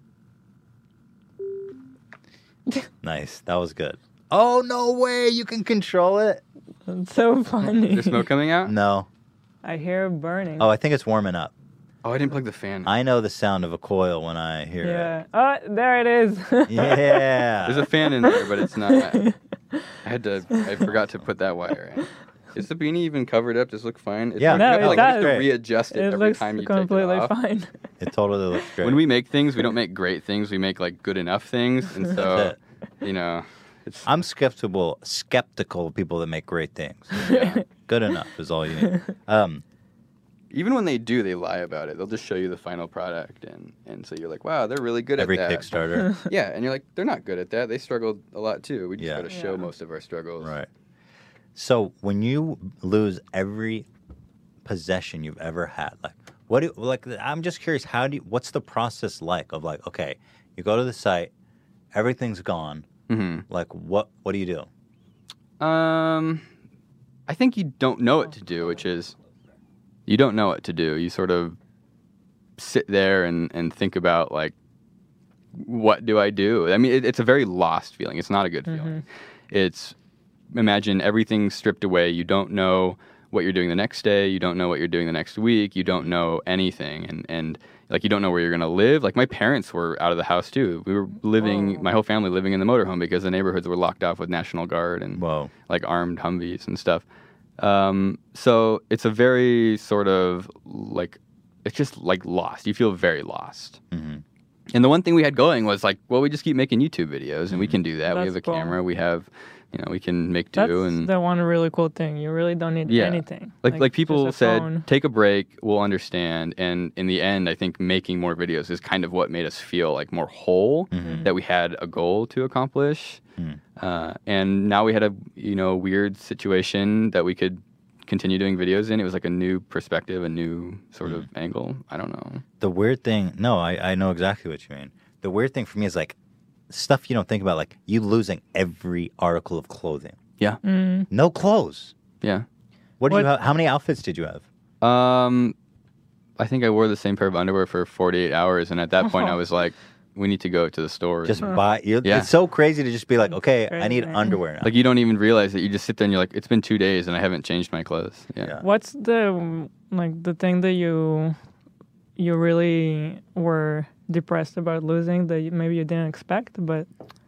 Nice, that was good. Oh no way! You can control it. It's so funny. There's smoke coming out? No. I hear it burning. Oh, I think it's warming up. Oh, I didn't plug the fan. I know the sound of a coil when I hear Yeah. Oh, there it is. it. Yeah. There's a fan in there, but it's not. I had to. I forgot to put that wire in. Is the beanie even covered up? Does it look fine? It's Yeah, like, no, you have to, it like, does. you have to readjust it, It every looks time you completely take it off. fine. It totally looks great. When we make things, we don't make great things. We make like good enough things, and so That's you know, it's. I'm skeptical skeptical of people that make great things. Yeah. Good enough is all you need. Um, Even when they do, they lie about it. They'll just show you the final product, and, and so you're like, wow, they're really good Every at that. Kickstarter. Yeah, and you're like, they're not good at that. They struggled a lot too. We just Yeah. got to show Yeah. most of our struggles. Right. So when you lose every possession you've ever had, like what do like I'm just curious, how do you, what's the process like of like, okay, you go to the site, everything's gone. Mm-hmm. Like what what do you do? Um, I think you don't know what to do, which is you don't know what to do. You sort of sit there and, and think about like, what do I do? I mean, it, it's a very lost feeling. It's not a good feeling. It's imagine everything stripped away. You don't know what you're doing the next day. You don't know what you're doing the next week. You don't know anything. And, and like, you don't know where you're going to live. Like, my parents were out of the house, too. We were living, my whole family living in the motorhome because the neighborhoods were locked off with National Guard and, Whoa. like, armed Humvees and stuff. Um, so it's a very sort of, like, it's just, like, lost. You feel very lost. Mm-hmm. And the one thing we had going was, like, well, we just keep making YouTube videos, and we can do that. we That's have a cool. camera. We have, you know, we can make do. That's and the one really cool thing. You really don't need yeah. anything. Like, like people just a said, phone. take a break, we'll understand. And in the end, I think making more videos is kind of what made us feel like more whole, Mm-hmm. that we had a goal to accomplish. Mm. Uh, and now we had a, you know, weird situation that we could continue doing videos in. It was like a new perspective, a new sort Mm. of angle. I don't know. The weird thing, no, I, I know exactly what you mean. The weird thing for me is like stuff you don't think about, like you losing every article of clothing. Yeah. Mm. No clothes. Yeah. What do What- you have? How many outfits did you have? Um, I think I wore the same pair of underwear for forty-eight hours, and at that point, I was like, "We need to go to the store." Just and- buy. You, Yeah. It's so crazy to just be like, okay, I need crazy. underwear now. like you don't even realize that you just sit there and you're like, "It's been two days and I haven't changed my clothes." Yeah. Yeah. What's the um, like the thing that you you really were depressed about losing that you, maybe you didn't expect, but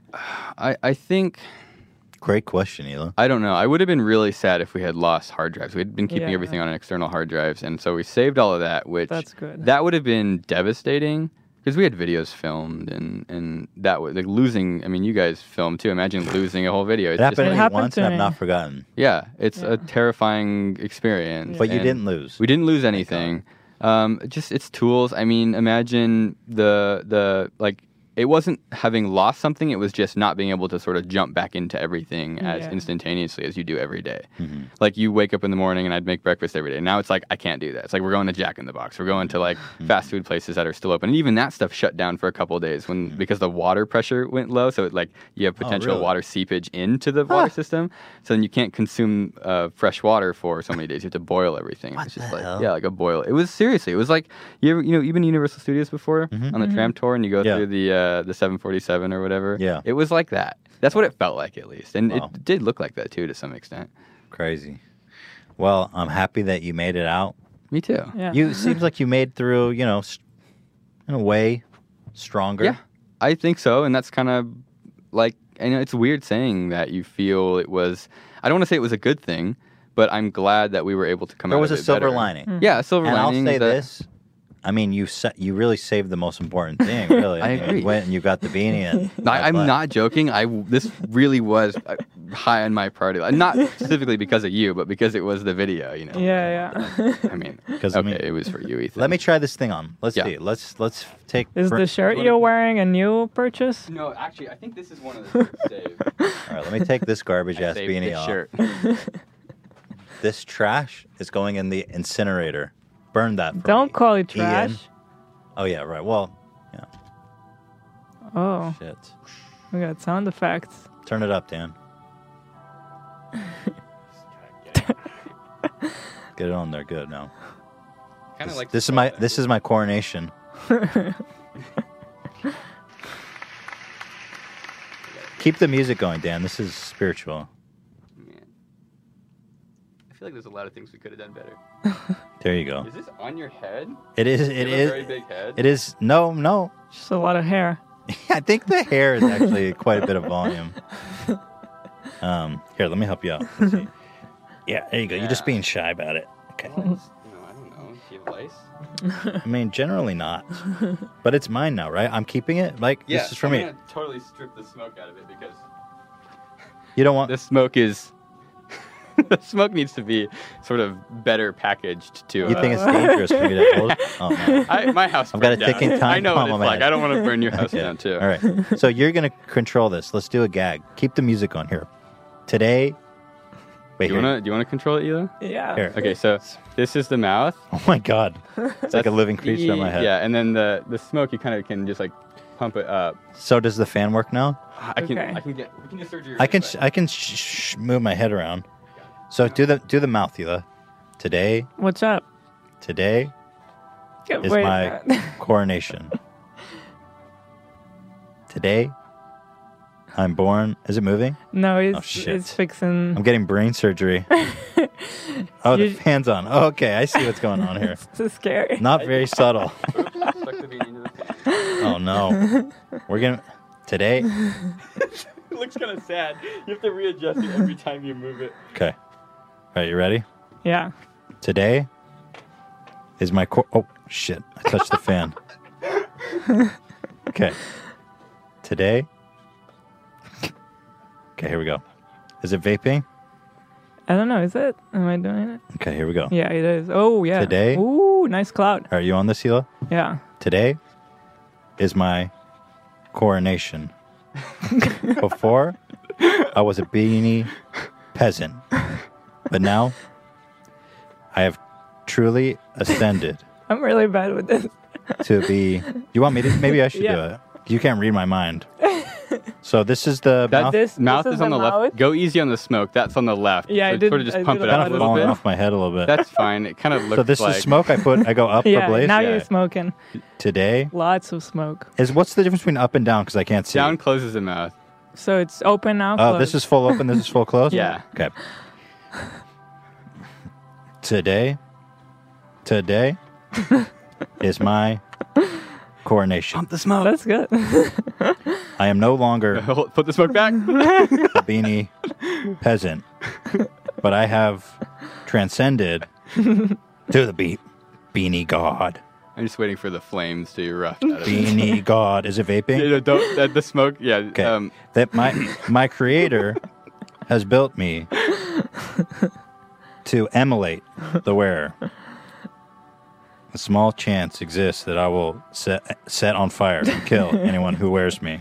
I I think Great question, Ela. I don't know. I would have been really sad if we had lost hard drives. We had been keeping Yeah. everything on external hard drives, and so we saved all of that, which That's good. that would have been devastating because we had videos filmed, and and that would like losing. I mean, you guys filmed too. Imagine losing a whole video. It It's happened just, to me happened once, to and I've me. not forgotten. yeah, it's a terrifying experience. But you and didn't lose. We didn't lose anything. Um, just it's tools. I mean, imagine the the like. It wasn't having lost something. It was just not being able to sort of jump back into everything as Yeah. instantaneously as you do every day. Mm-hmm. Like you wake up in the morning and I'd make breakfast every day. Now it's like I can't do that. It's like we're going to Jack in the Box. We're going to like Mm-hmm. fast food places that are still open. And even that stuff shut down for a couple of days when because the water pressure went low. So it, like you have potential really? water seepage into the water system. So then you can't consume uh, fresh water for so many days. You have to boil everything. What it's just the like hell? yeah, like a boil. It was seriously. It was like you ever, you know even Universal Studios before on the tram tour and you go Mm-hmm. Yeah. through the uh, the seven forty-seven or whatever. Yeah. It was like that. That's what it felt like at least. And Wow. it did look like that too to some extent. Crazy. Well, I'm happy that you made it out. Me too. yeah. You seems like you made through, you know, s- in a way, stronger. Yeah. I think so. And that's kind of like, I know it's weird saying that you feel it was, I don't want to say it was a good thing, but I'm glad that we were able to come There out was of a it silver better. lining. Yeah, a silver And I'll lining. say is that- this. I mean, you sa- you really saved the most important thing, really. I mean, agree. You went and you got the beanie. And I, I'm but- not joking. I this really was. I, high on my priority list. Not specifically because of you, but because it was the video, you know. Yeah, yeah. I mean, Because okay, I mean, it was for you, Ethan. let me try this thing on. Let's Yeah. see. Let's let's take. Is Br- the shirt you're wearing a new purchase? No, actually, I think this is one of the shirts saved. All right, let me take this garbage I ass saved beanie this off. shirt. This trash is going in the incinerator. Burn that. For Don't me, call it Ian. trash. Oh yeah, right. Well, yeah. Oh, Shit. we got sound effects. Turn it up, Dan. Get it on there. Good. No. Kind of This, like this is my this is my coronation. Keep the music going, Dan. This is spiritual. I feel like there's a lot of things we could have done better. There you go. Is this on your head? It is. You It have a is. very big head. It is. No, no. Just a lot of hair. I think the hair is actually quite a bit of volume. Um, here, let me help you out. Let's see. Yeah, there you go. You're just being shy about it. Okay. No, I don't know. Do you have lice? I mean, generally not, but it's mine now, right? I'm keeping it. Like Yeah, this is for I'm me. gonna totally strip the smoke out of it because You don't want the smoke is. The smoke needs to be sort of better packaged to. You think it's dangerous for me to hold? Oh no. I, my house. I've got a burned down. ticking time I know bomb what on it's my like. head. I don't want to burn your house Okay. down too. All right. So you're gonna control this. Let's do a gag. Keep the music on here. Today. Wait, Do you here. wanna do you wanna control it, Ela? Yeah. Here. Okay, so this is the mouth. Oh my God. It's like a living creature in my head. Yeah, and then the the smoke you kind of can just like pump it up. So does the fan work now? I can Okay. I can get we can just surgery. I can sh- I can sh- sh- move my head around. So do the do the mouth, Ela. Today, What's up? today Yeah, is wait a my minute. coronation. Today, I'm born. Is it moving? No, it's Oh, shit. it's fixing. I'm getting brain surgery. Oh, the You- fan's on. Oh, okay, I see what's going on here. This is scary. Not very subtle. Stuck the beanie into the fan. Oh no, we're gonna today. It looks kind of sad. You have to readjust it every time you move it. Okay, all right, you ready? Yeah. Today is my cor- oh shit! I touched the fan. Okay, today. Okay, here we go. Is it vaping? I don't know. Is it? Am I doing it? Okay, here we go. Yeah, it is. Oh, yeah. Today? Ooh, nice cloud. Are you on this, Ela? Yeah. Today is my coronation. Before, I was a beanie peasant. But now, I have truly ascended I'm really bad with this. to be... You want me to... Maybe I should do Yeah. it. You can't read my mind. So this is the That mouth. This mouth this is, is on the the left. mouth? Go easy on the smoke. That's on the left. Yeah, I so did- Sort of just I pump did it a up kind a of little falling bit. off my head a little bit. That's fine. It kind of looks so this like is smoke I put... I go up Yeah, the blaze. now Yeah. you're smoking. Today Lots of smoke. is... What's the difference between up and down? Because I can't see. down closes the mouth. So it's open now. Oh, this closed. is full open. This is full close. Yeah. Okay. Today, today is my coronation. Pump the smoke. That's good. I am no longer Put the smoke back. a beanie peasant, but I have transcended to the be- beanie god. I'm just waiting for the flames to erupt out of it. Beanie god. Is it vaping? You know, don't, that, the smoke, yeah. Okay. Um, That my my creator has built me to emulate the wearer. A small chance exists that I will set set on fire and kill anyone who wears me.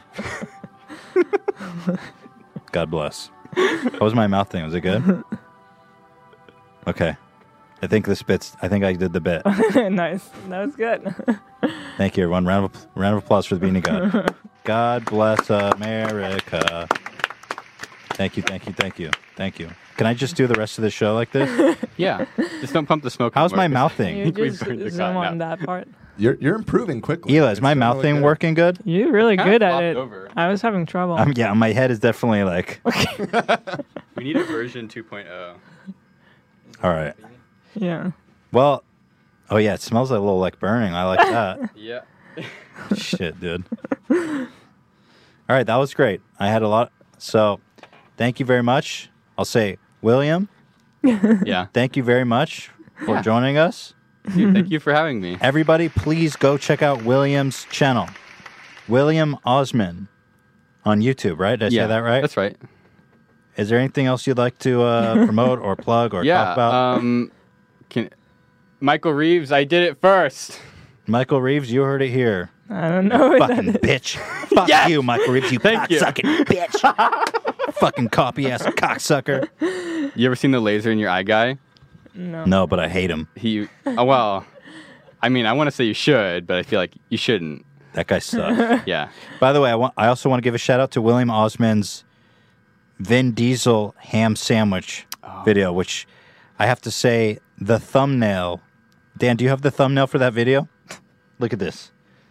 God bless. What was my mouth thing? Was it good? Okay. I think this bit's. I think I did the bit. Nice. That was good. Thank you, everyone. Round of, round of applause for the Beanie God. God bless America. Thank you, thank you, thank you, thank you. Can I just do the rest of the show like this? yeah. Just don't pump the smoke. How's anymore, my 'cause mouth I thing? You think we just burned the zoom cotton on out. that part. You're you're improving quickly. Ela, is my It's mouth really thing good. working good? You're really Kinda good at flopped it. over. I was having trouble. Um, yeah, my head is definitely like. We need a version two point oh. All right. Yeah. Well, oh yeah, it smells a little like burning. I like that. Yeah. Shit, dude. All right, that was great. I had a lot. So, thank you very much. I'll say, William. Yeah. Thank you very much for Yeah. joining us. Dude, thank you for having me. Everybody, please go check out William's channel, William Osman, on YouTube. Right? Did I yeah, say that right? That's right. Is there anything else you'd like to uh, promote or plug or yeah, talk about? Um, can, Michael Reeves, I did it first. Michael Reeves, you heard it here. I don't know. what Fucking that is. bitch. Fuck Yes! you, Michael Reeves, you Thank you. cocksucking bitch. Fucking copy ass cocksucker. You ever seen the laser in your eye guy? No. No, but I hate him. He, oh, well, I mean, I want to say you should, but I feel like you shouldn't. That guy sucks. Yeah. By the way, I want. I also want to give a shout out to William Osman's Vin Diesel ham sandwich Oh. video, which I have to say the thumbnail. Dan, do you have the thumbnail for that video? Look at this.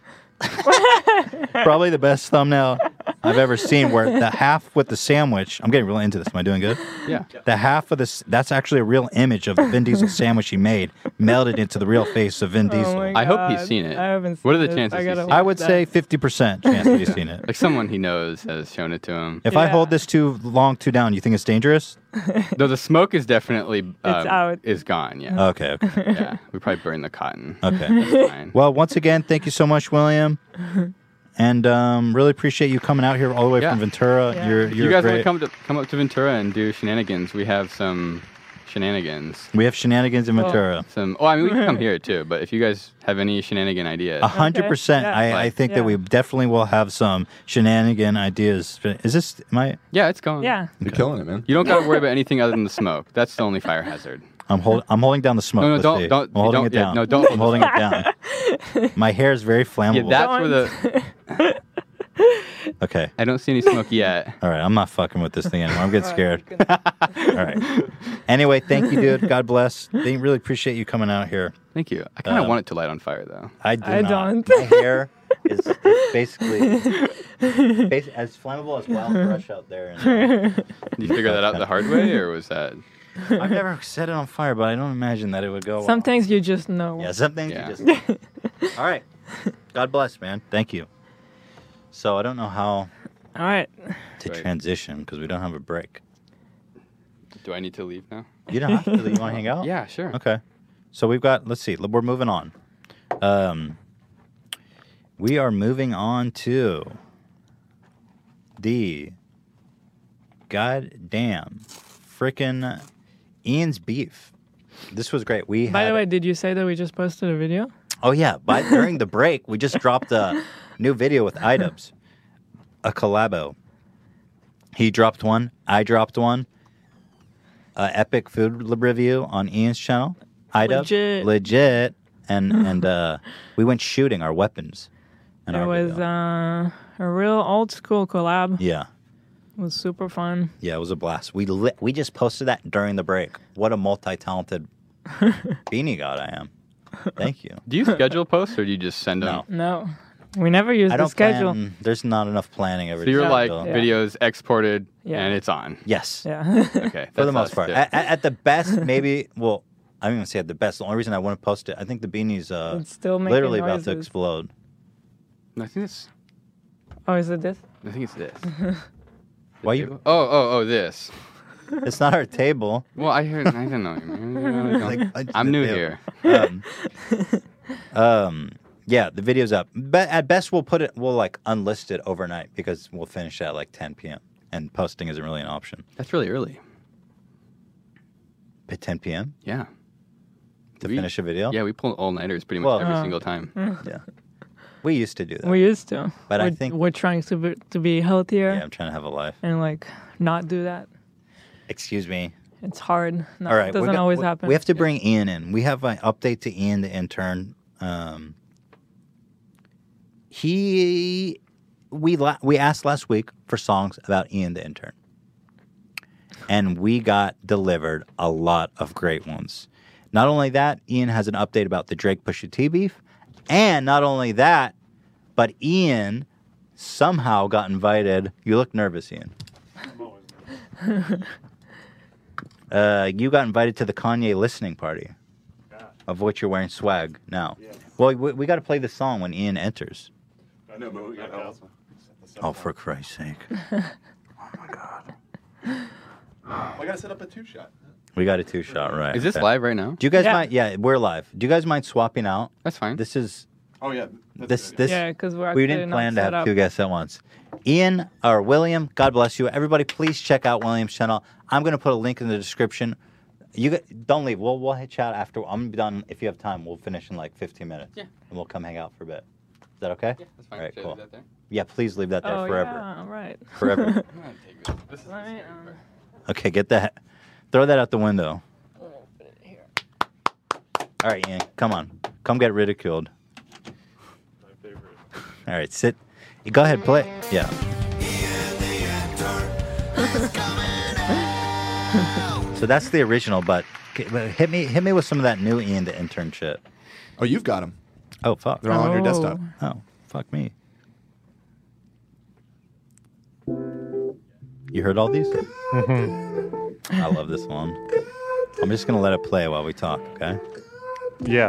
Probably the best thumbnail I've ever seen. Where the half with the sandwich. I'm getting really into this. Am I doing good? Yeah. The half of this. That's actually a real image of the Vin Diesel sandwich he made, melded into the real face of Vin Diesel. my I hope he's God. seen it. I haven't What are seen the it. chances I he's gotta seen I watch would that. say fifty percent chance that he's seen it. Like someone he knows has shown it to him. If I Yeah. hold this too long, too down, you think it's dangerous? Though the smoke is definitely um, out. is gone. Yeah. Okay, okay, Yeah. We probably burned the cotton. okay. That's fine. Well, once again, thank you so much, William, and um, really appreciate you coming out here all the way Yeah. from Ventura. Yeah. You're, If you're you guys want great. to come to come up to Ventura and do shenanigans, we have some shenanigans. We have shenanigans in Cool. Ventura. Some. Oh, I mean, we can come here too. But if you guys have any shenanigan ideas, A hundred Okay, percent. yeah. I, I think that we Yeah. definitely will have some shenanigan ideas. Is this my? yeah, it's going. Yeah. You're killing it, man. You don't got to worry about anything other than the smoke. That's the only fire hazard. I'm holding. I'm holding down the smoke. No, no, Let's don't- see. don't- I'm holding don't- it yeah, down. no, don't I'm holding it down. My hair is very Yeah, flammable. that's where the. Okay. I don't see any smoke yet. All right. I'm not fucking with this thing anymore. I'm getting scared. All right. Anyway, thank you, dude. God bless. They really appreciate you coming out here. Thank you. I kind of Um, want it to light on fire though. I do I not. don't. My hair is, is basically basi- as flammable as wild brush out there. And, Did you figure that out the hard way, or was that? I've never set it on fire, but I don't imagine that it would go. Some well. things you just know. Yeah, some things Yeah. you just. All right. God bless, man. Thank you. So I don't know how All right. to Right. transition because we don't have a break. Do I need to leave now? You don't have to. You want to hang out? Yeah, sure. Okay. So we've got. Let's see. We're moving on. Um. We are moving on to the goddamn frickin' Ian's beef. This was great. We By had, the way, did you say that we just posted a video? oh yeah, but during the break we just dropped a new video with iDubbbz, a collabo. He dropped one. I dropped one. Uh, epic food li- review on Ian's channel. iDubbbz, Legit. legit, and and uh, we went shooting our weapons. in It our was video. uh, a real old school collab. yeah. It was super fun. Yeah, it was a blast. We li- we just posted that during the break. What a multi-talented beanie god I am. Thank you. Do you schedule posts, or do you just send them? No. No, we never used I the don't schedule. plan. There's not enough planning every So you're day, like so- Yeah. videos exported Yeah. and it's on. Yes. Yeah. Okay. For the that's most us, part. too. At, at at the best, maybe. Well, I don't even say at the best. The only reason I want to post it, I think the beanie's uh, It's still making literally about to noises. explode. No, I think it's. Oh, is it this? I think it's this. Why you? Table? Oh, oh, oh, this. It's not our table. Well, I heard. I don't know. man. Like, punch I'm the new table. here. Um, um, yeah, the video's up. But at best, we'll put it. We'll like unlist it overnight because we'll finish at like ten p.m. and posting isn't really an option. That's really early. At ten p.m. Yeah. to We- finish a video. Yeah, we pull all nighters pretty much Well- every Uh, single time. Yeah. We used to do that. We used to. But I We're- think- we're trying to be, to be healthier Yeah, I'm trying to have a life. and like not do that. Excuse me. It's hard. No, All right, it we doesn't got- always we, happen. We have to bring Ian in. We have an update to Ian, the intern. Um, he, we la- we asked last week for songs about Ian, the intern, and we got delivered a lot of great ones. Not only that, Ian has an update about the Drake Pusha T beef, and not only that, but Ian somehow got invited. You look nervous, Ian. Uh, you got invited to the Kanye listening party, of which you're wearing swag now. Well, we, we got to play the song when Ian enters. I know, but we got to Oh, for Christ's sake. I gotta set up a two shot. We got a two shot, right. Is this okay. live right now? Do you guys Yeah. mind? Yeah, we're live. Do you guys mind swapping out? That's fine. This is. Oh yeah. This this Yeah, 'cause we're we actually didn't not plan to set have up. two guests at once. Ian or William, God bless you. Everybody, please check out William's channel. I'm going to put a link in the description. You g- don't leave. We'll we'll hit chat after. I'm gonna be done. If you have time, we'll finish in like fifteen minutes. Yeah. And we'll come hang out for a bit. Is that okay? Yeah, that's fine. All right, Should I cool. leave that there? Yeah, please leave that there Oh, forever. yeah, all right. Forever. I'm gonna take this. This is Let me, um, Okay, get that. Throw that out the window. All right, Ian, come on. Come get ridiculed. My favorite. All right, sit. Go ahead, play. Yeah. So that's the original, but k- but hit me hit me with some of that new Ian the intern shit. Oh, you've got them. Oh, fuck. They're all on your desktop. Oh, fuck me. You heard all these? I love this one. I'm just going to let it play while we talk, okay? Yeah.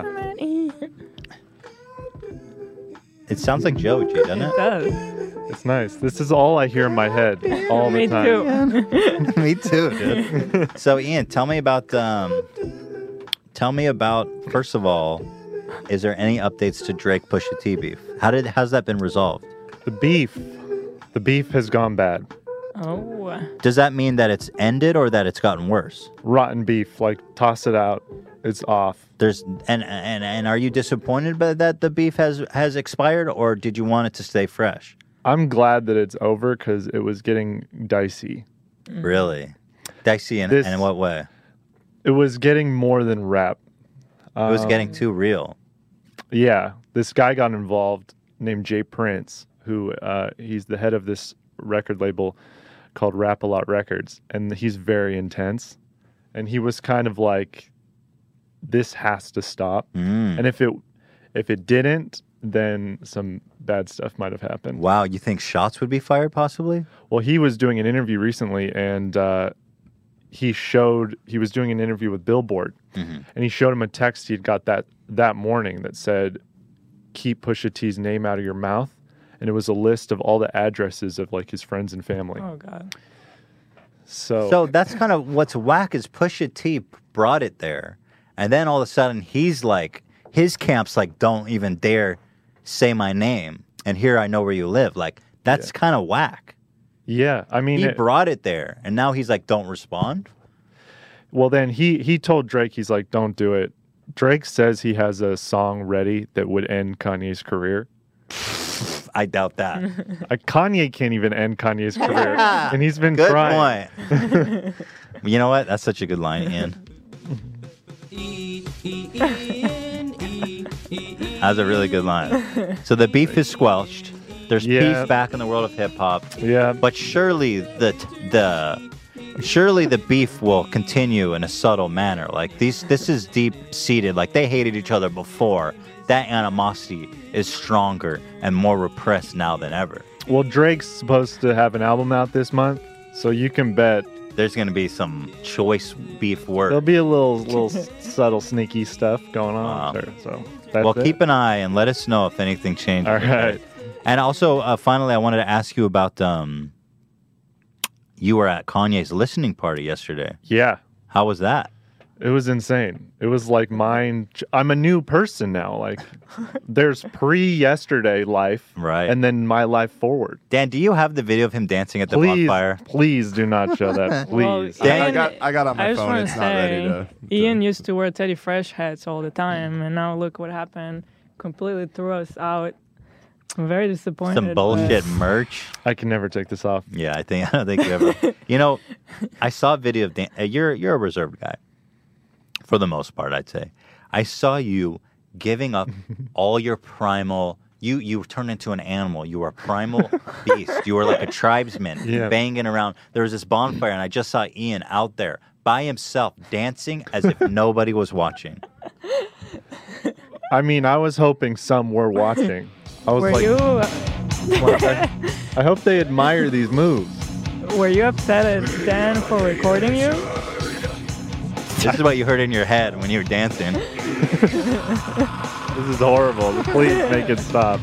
It sounds like Joe G, doesn't it? It does. It's nice. This is all I hear in my head all the Me time. too. Me too, dude. So, Ian, tell me about, um, tell me about, first of all, is there any updates to Drake Pusha T beef? How did, how's that been resolved? The beef. The beef has gone bad. Oh. Does that mean that it's ended or that it's gotten worse? Rotten beef. Like, toss it out. It's off. There's and and and are you disappointed by that the beef has has expired, or did you want it to stay fresh? I'm glad that it's over because it was getting dicey. Really, dicey in, This- in what way? It was getting more than rap. It was Um, getting too real. Yeah, this guy got involved named Jay Prince, who uh, he's the head of this record label called Rap A Lot Records, and he's very intense. And he was kind of like, "This has to stop." Mm. And if it if it didn't, then some bad stuff might have happened. Wow, you think shots would be fired possibly? Well, he was doing an interview recently, and uh, he showed he was doing an interview with Billboard, Mhm. and he showed him a text he'd got that that morning that said, "Keep Pusha T's name out of your mouth," and it was a list of all the addresses of like his friends and family. Oh God. So, So that's kind of what's whack is Pusha T brought it there, and then all of a sudden he's like, his camp's like, don't even dare say my name, and here I know where you live. Like that's kind of whack. yeah, I mean, He it- brought it there, and now he's like, don't respond. well, then he he told Drake, he's like, "Don't do it." Drake says he has a song ready that would end Kanye's career. I doubt that. Uh, Kanye can't even end Kanye's career, and he's been Good trying. point. You know what? That's such a good line, Ian. That's a really good line. So the beef is squelched. There's Yeah. peace back in the world of hip hop. Yeah. But surely the the surely the beef will continue in a subtle manner. Like these this is deep seated. Like they hated each other before. That animosity is stronger and more repressed now than ever. Well, Drake's supposed to have an album out this month, so you can bet there's going to be some choice beef work. there'll be a little little s- subtle sneaky stuff going on there. So that's well, it. keep an eye and let us know if anything changes. All right. And also, uh, finally, I wanted to ask you about um, you were at Kanye's listening party yesterday. Yeah. How was that? It was insane. It was like mine. I'm a new person now. Like, there's pre-yesterday life, right, and then my life forward. Dan, do you have the video of him dancing at the Please, bonfire? please do not show that. Please. Well, I Ian- got I got on my I just phone. wanna It's not ready say, to. Ian used to wear Teddy Fresh hats all the time, and now look what happened. Completely threw us out. I'm very disappointed. Some bullshit merch. I can never take this off. Yeah, I think I don't think you ever. You know, I saw a video of Dan. Uh, you're you're a reserved guy, for the most part, I'd say. I saw you giving up all your primal. You you turned into an animal. You were a primal beast. You were like a tribesman, Yeah. banging around. There was this bonfire, and I just saw Ian out there by himself dancing as if nobody was watching. I mean, I was hoping some were watching. I was Were like, you? like, I, I hope they admire these moves. Were you upset at Dan for recording you? This is what you heard in your head when you were dancing. This is horrible. Please make it stop.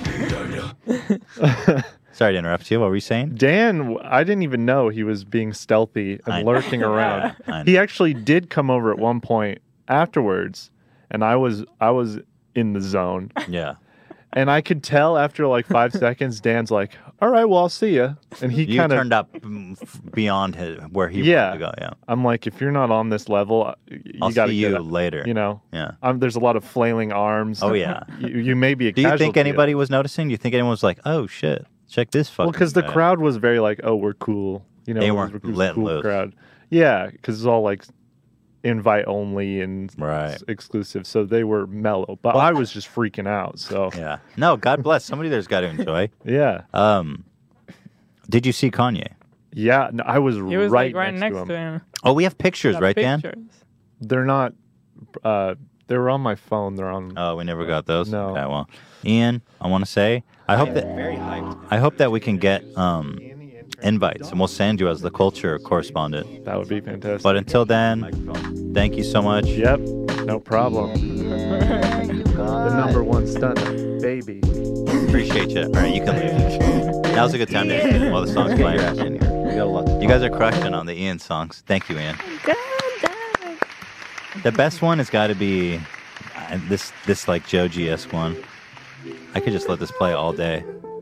Sorry to interrupt you. What were you saying? Dan, I didn't even know he was being stealthy and I know. lurking around. I know. He actually did come over at one point afterwards, and I was I was in the zone. Yeah. And I could tell after like five seconds, Dan's like, "All right, well, I'll see you." And he You kind of turned up mm, beyond his, where he yeah. wanted to go. Yeah. I'm like, if you're not on this level, you I'll got to see get you up, later. You know. Yeah. Um, there's a lot of flailing arms. Oh, yeah. you, you may be a Do you think casualty of anybody was noticing? Do you think anyone was like, "Oh shit, check this fucking"? Well, because the guy out." crowd was very like, "Oh, we're cool." You know, They it weren't was, it was a let cool loose. crowd. Yeah, because it's all like invite only and right. s- exclusive, so they were mellow. But I was just freaking out. So yeah, no, God bless. Somebody there's got to enjoy. yeah. Um, did you see Kanye? Yeah, no, I was, He was right, like right next, next to him. to him. Oh, we have pictures, Got right, Dan? pictures. They're not. Uh, they were on my phone. They're on. Oh, we never got those. No. Okay, well, Ian, I want to say, I hope that I hope that we can get um, invites, and we'll send you as the culture correspondent. That would be fantastic. But until then, thank you so much. Yep, no problem. The number one stunt, baby. Appreciate you. All right, you can leave. Now's a good time to end while the song's playing. You guys are crushing on the Ian songs. Thank you, Ian. The best one has got to be uh, this, this like Joe G-esque one. I could just let this play all day.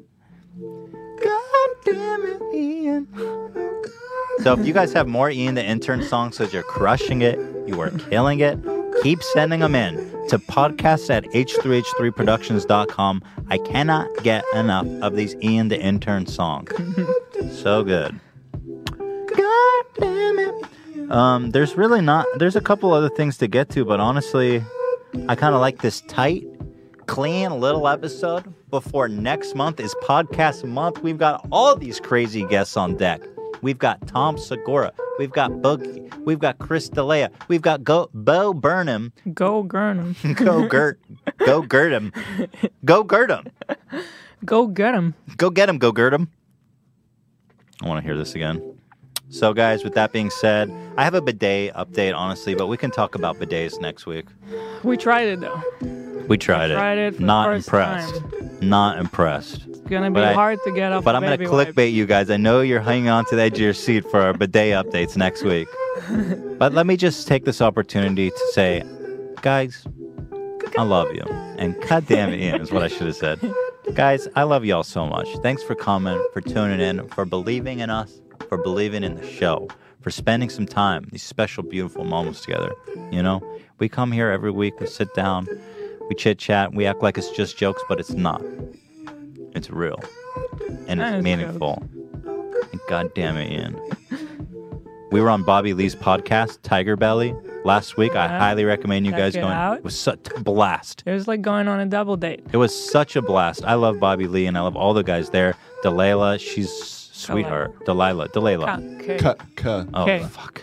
God damn it, Ian. So if you guys have more Ian the Intern songs because you're crushing it, you are killing it, keep sending them in to podcast at h three h three productions dot com. I cannot get enough of these Ian the Intern songs. So good. God damn it. Um, there's really not, there's a couple other things to get to, but honestly, I kind of like this tight, clean little episode before next month is podcast month. We've got all these crazy guests on deck. We've got Tom Segura. We've got Boogie. We've got Chris D'Elia. We've got Go, Bo Burnham. Go Gurnham. Go Gert. Go Gertum. Go Gertum. Go get him. Go get him. Go Gertum. I want to hear this again. So, guys, with that being said, I have a bidet update, honestly, but we can talk about bidets next week. We tried it though. We tried it. tried it for the Not first impressed. Not impressed. It's gonna be But I- hard to get off. But the I'm going to baby wipes. clickbait you guys. I know you're hanging on to the edge of your seat for our bidet updates next week. But let me just take this opportunity to say, guys, I love you. And goddamn it, Ian, is what I should have said. Guys, I love y'all so much. Thanks for coming, for tuning in, for believing in us, for believing in the show, for spending some time, these special, beautiful moments together. You know, we come here every week, we sit down, we chit chat, we act like it's just jokes, but it's not. It's real. And That it's is meaningful. And God damn it, Ian. We were on Bobby Lee's podcast, Tiger Belly, last week. I Yeah. highly recommend you Check guys it going. out. It was such a blast. It was like going on a double date. It was such a blast. I love Bobby Lee and I love all the guys there. Delilah, she's sweetheart. Delilah, Delilah. Okay. Cut, cut. Oh, Okay. fuck.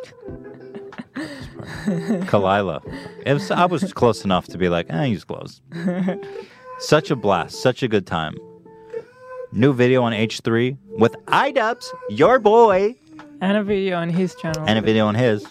Kalila. It was, I was close enough to be like, eh, he's close. Such a blast. Such a good time. New video on H three with iDubbbz, your boy. And a video on his channel. And a video on his.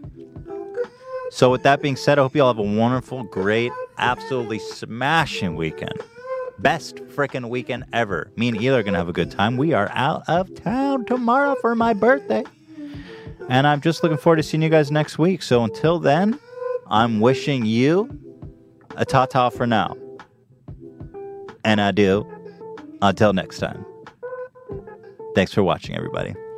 So with that being said, I hope you all have a wonderful, great, absolutely smashing weekend. Best frickin' weekend ever. Me and Eli are going to have a good time. We are out of town tomorrow for my birthday. And I'm just looking forward to seeing you guys next week. So until then, I'm wishing you a ta-ta for now. And I do. Until next time. Thanks for watching, everybody.